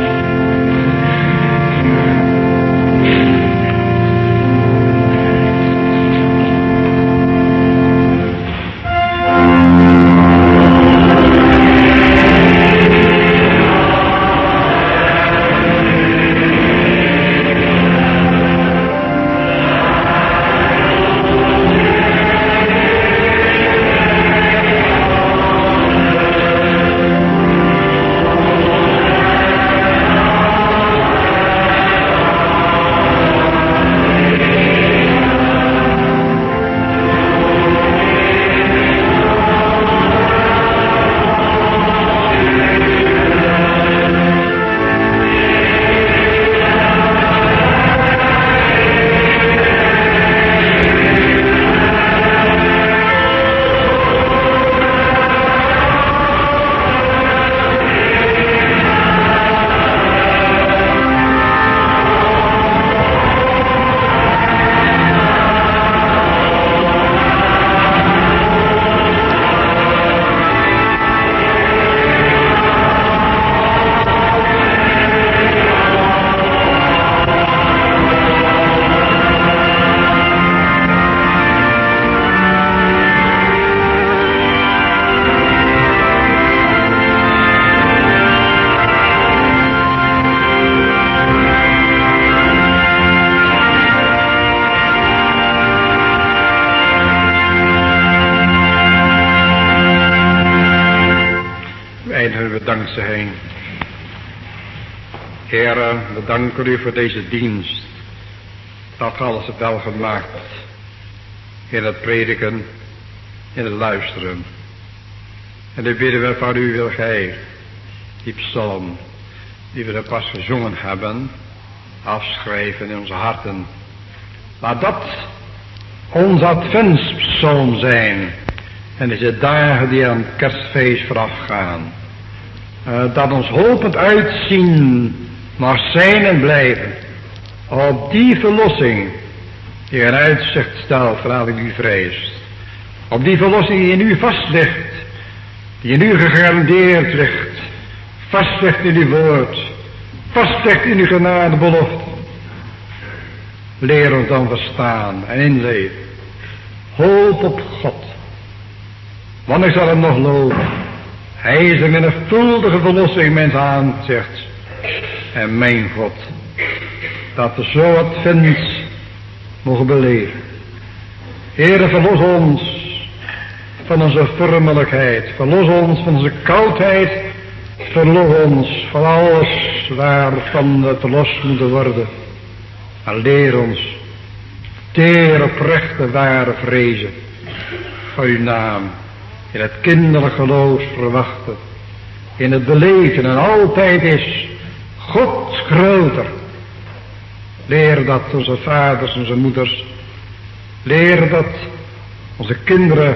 Dankzij. Heere, we danken u voor deze dienst. Dat alles het wel gemaakt. In het prediken, in het luisteren. En dan bidden we van u, wil gij die psalm, die we er pas gezongen hebben, afschrijven in onze harten. Laat dat ons adventspsalm zijn. En deze dagen die aan het kerstfeest voorafgaan. Dat ons hopend uitzien mag zijn en blijven op die verlossing die in uitzicht stelt voor al wie u vreest. Op die verlossing die in u vast ligt, die in u gegarandeerd ligt, vast ligt in uw woord, vast ligt in uw genadebelofte. Leer ons dan verstaan en inleven. Hoop op God. Want ik zal hem nog loven. Hij is een menigvuldige verlossing mens aanzicht. En mijn God, dat we zo wat vindt mogen beleven. Heere, verlos ons van onze vormelijkheid. Verlos ons van onze koudheid. Verlos ons van alles waarvan we verlost moeten worden. En leer ons teer oprechte ware vrezen voor uw naam. In het kinderlijk geloof verwachten. In het beleven en altijd is God groter. Leer dat onze vaders, onze moeders. Leer dat onze kinderen.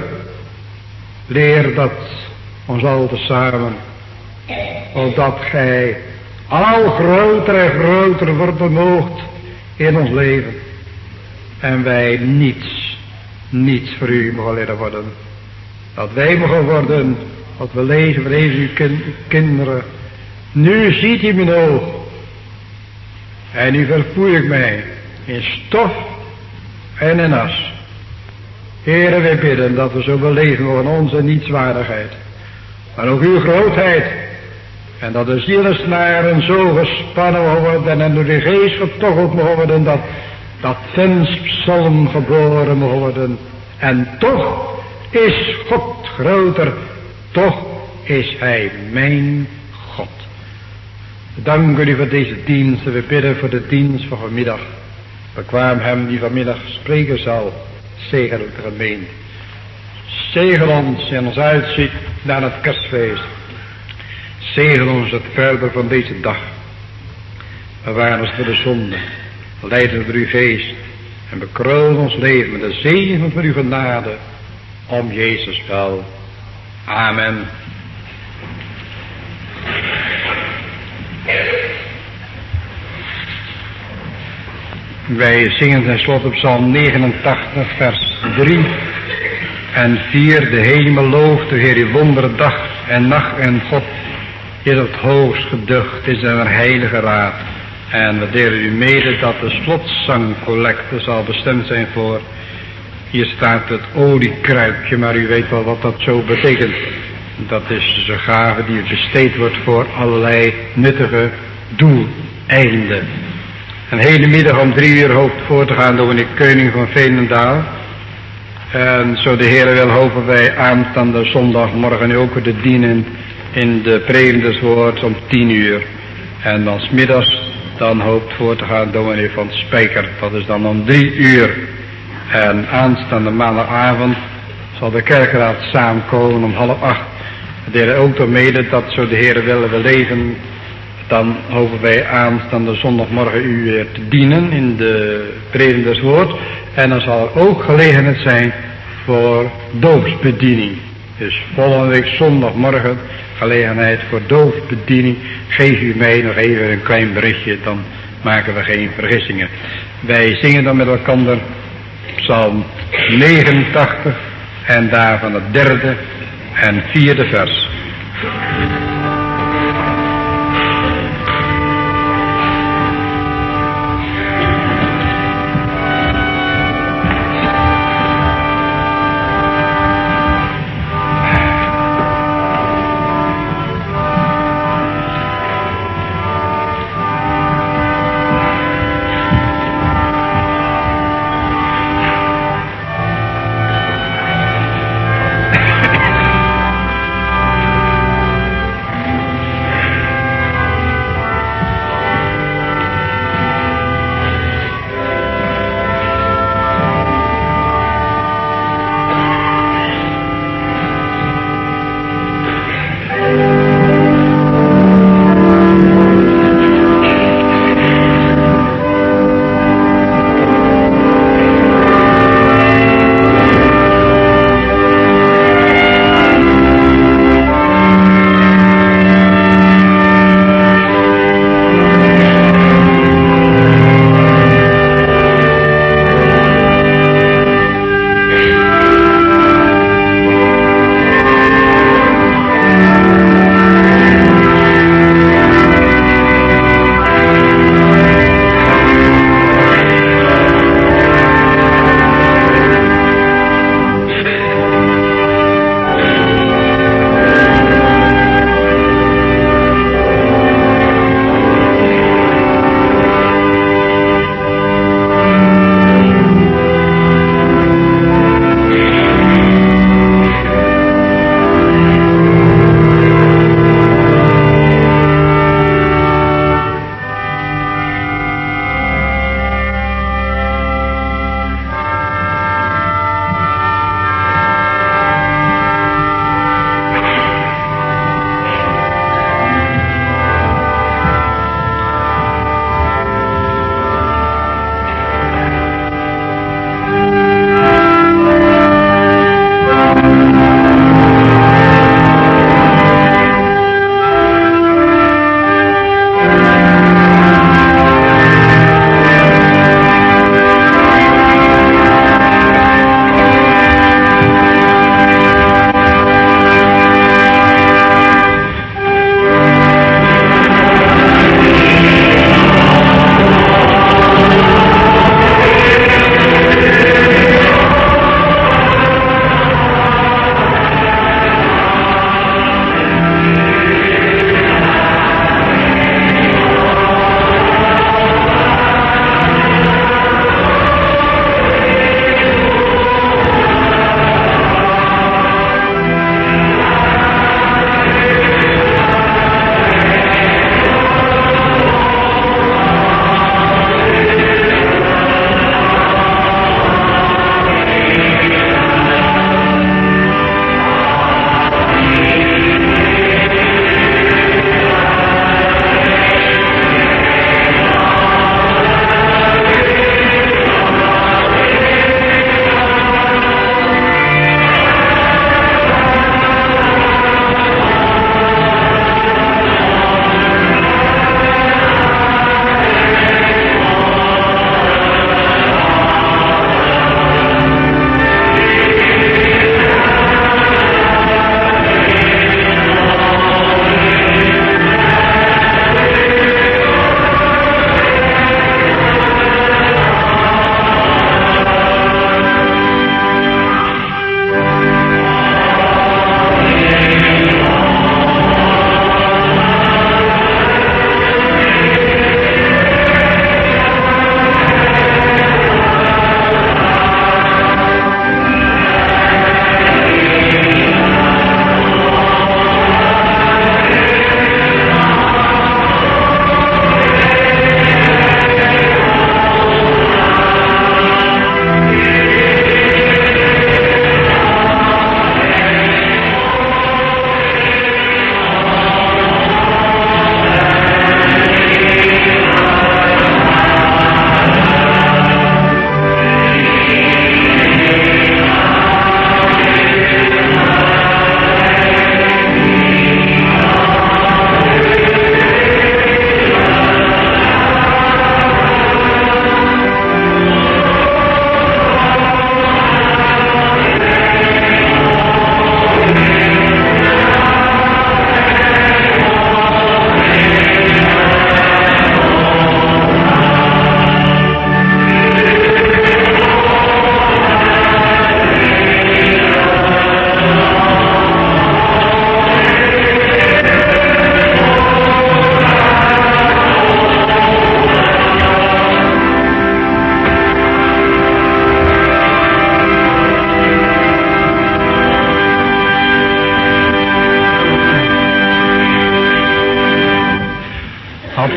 Leer dat ons al tezamen. Opdat gij al groter en groter worden moogt in ons leven. En wij niets voor u mogen leren worden. Dat wij mogen worden, wat we lezen van deze kinderen. Nu ziet u mijn oog. En nu vervoer ik mij in stof en in as. Heere, wij bidden dat we zo beleven van onze nietswaardigheid. Maar ook uw grootheid. En dat de zielesnaren zo gespannen worden en door de geest getocheld mogen worden dat Psalm geboren mogen worden. En toch is God groter, toch is Hij mijn God. We danken u voor deze dienst en we bidden voor de dienst van vanmiddag. Bekwaam hem die vanmiddag spreken zal, zegen ook de gemeente. Zegen ons en ons uitziet naar het kerstfeest. Zegen ons het verder van deze dag. Bewaar ons voor de zonde. Leid ons door uw geest. En bekroon ons leven met de zegen van uw genade. Om Jezus wel. Amen. Wij zingen tenslotte Psalm 89 vers 3 en 4. De hemel looft de Heer die wondere dag en nacht en God is het hoogst geducht is een heilige raad. En we delen u mede dat de slotzangcollecte zal bestemd zijn voor. Hier staat het oliekruikje, maar u weet wel wat dat zo betekent. Dat is dus een gave die besteed wordt voor allerlei nuttige doeleinden. Een hele middag om 3 uur hoopt voor te gaan door de koning van Veenendaal. En zo de Heer wil hopen wij aanstaande zondagmorgen ook te dienen in de predikerswoord om 10 uur. En dan 's middags dan hoopt voor te gaan dominee van Spijker. Dat is dan om 3 uur. En aanstaande maandagavond zal de kerkraad samenkomen om 7:30. We delen ook door mede dat zo de Heer willen we leven. Dan hopen wij aanstaande zondagmorgen u weer te dienen in de predikerswoord. En dan zal er ook gelegenheid zijn voor doopsbediening. Dus volgende week zondagmorgen gelegenheid voor doopsbediening. Geef u mij nog even een klein berichtje, dan maken we geen vergissingen. Wij zingen dan met elkaar Psalm 89 en daarvan het 3e en 4e vers.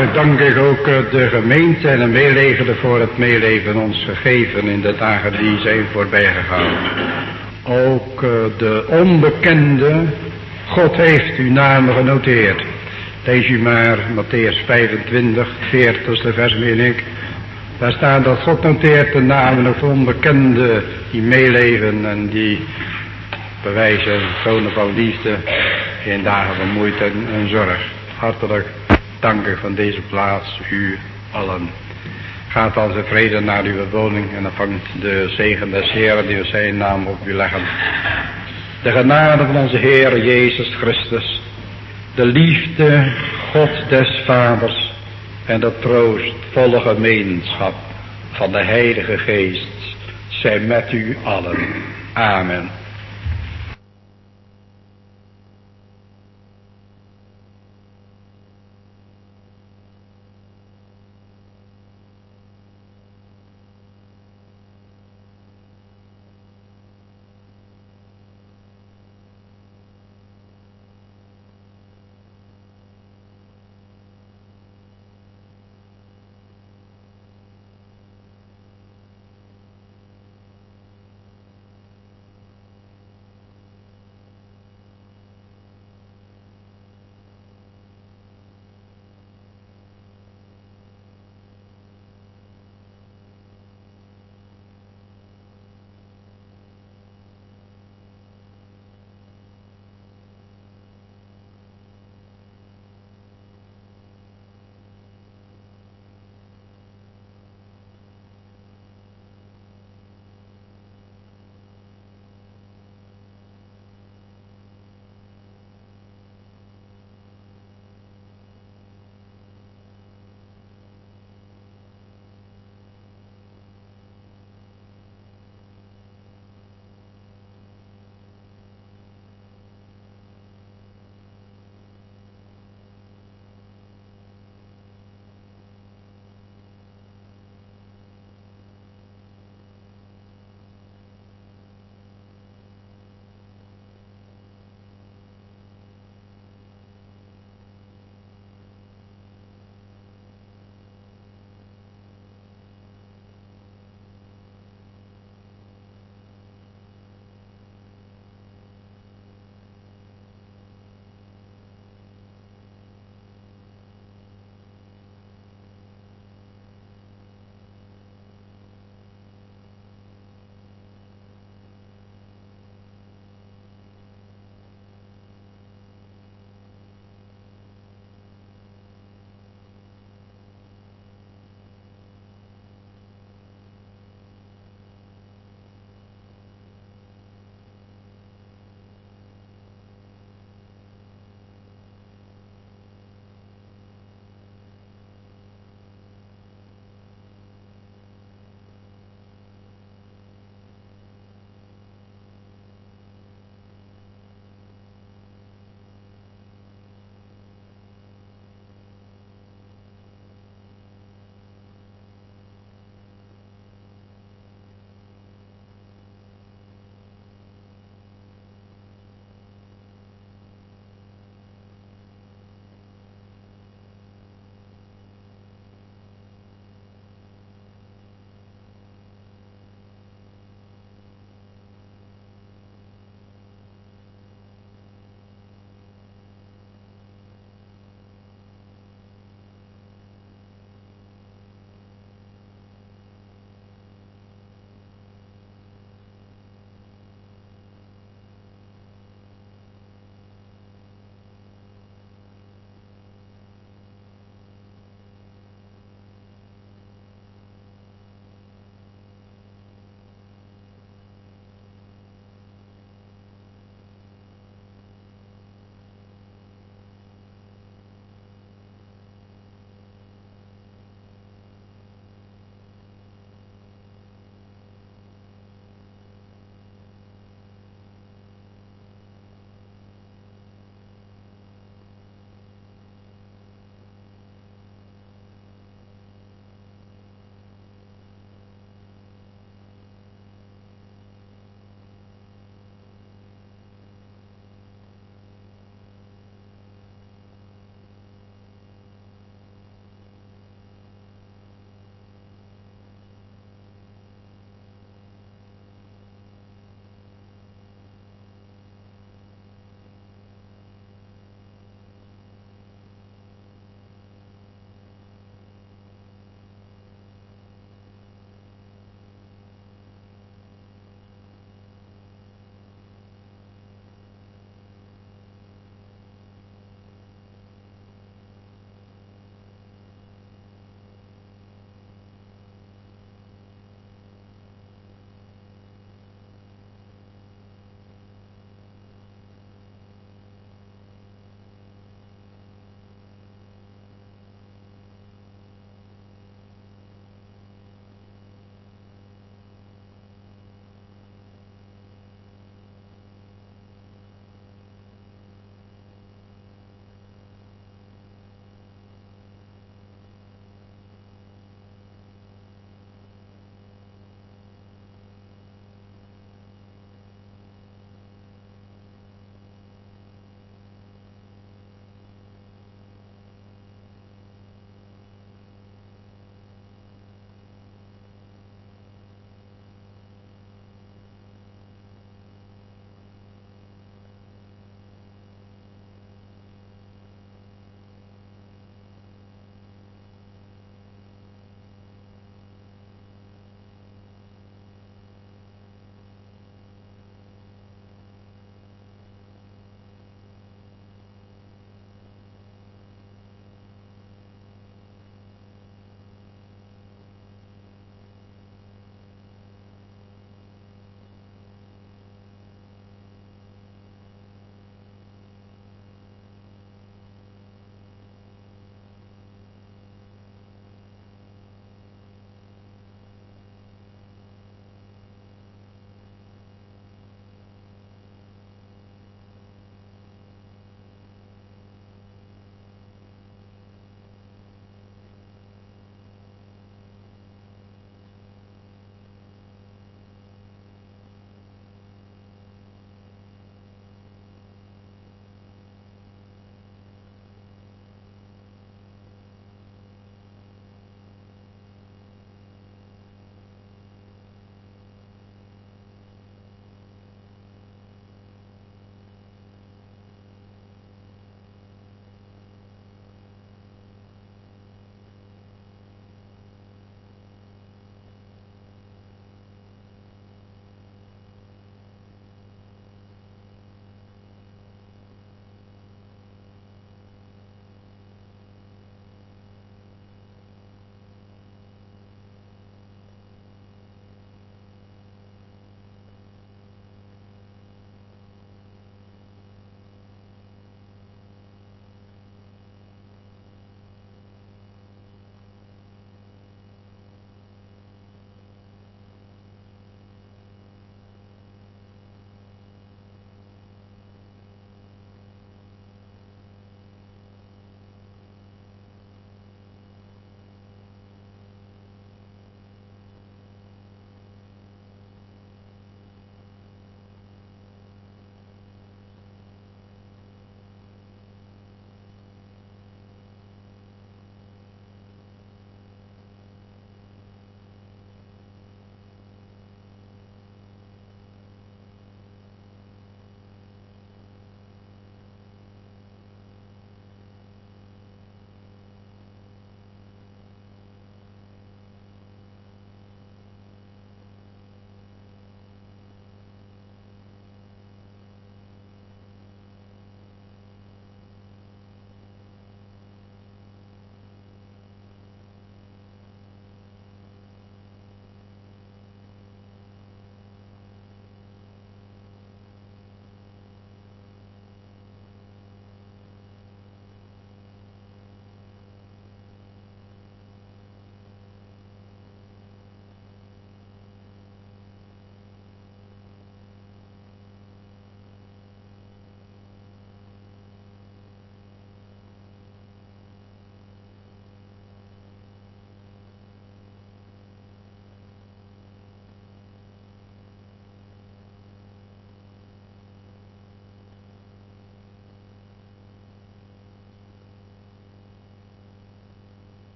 Hartelijk dank ik ook de gemeente en de meelevenden voor het meeleven ons gegeven in de dagen die zijn voorbijgegaan. Ook de onbekende, God heeft uw namen genoteerd. Lees u maar Matthäus 25, 40ste vers meen ik. Daar staat dat God noteert de namen van onbekenden die meeleven en die bewijzen, tonen van liefde in dagen van moeite en zorg. Hartelijk dank u van deze plaats, u allen. Gaat als de vrede naar uw woning en ontvangt de zegen des Heeren die we zijn naam op u leggen. De genade van onze Heer Jezus Christus, de liefde God des Vaders en de troostvolle gemeenschap van de Heilige Geest zij met u allen. Amen.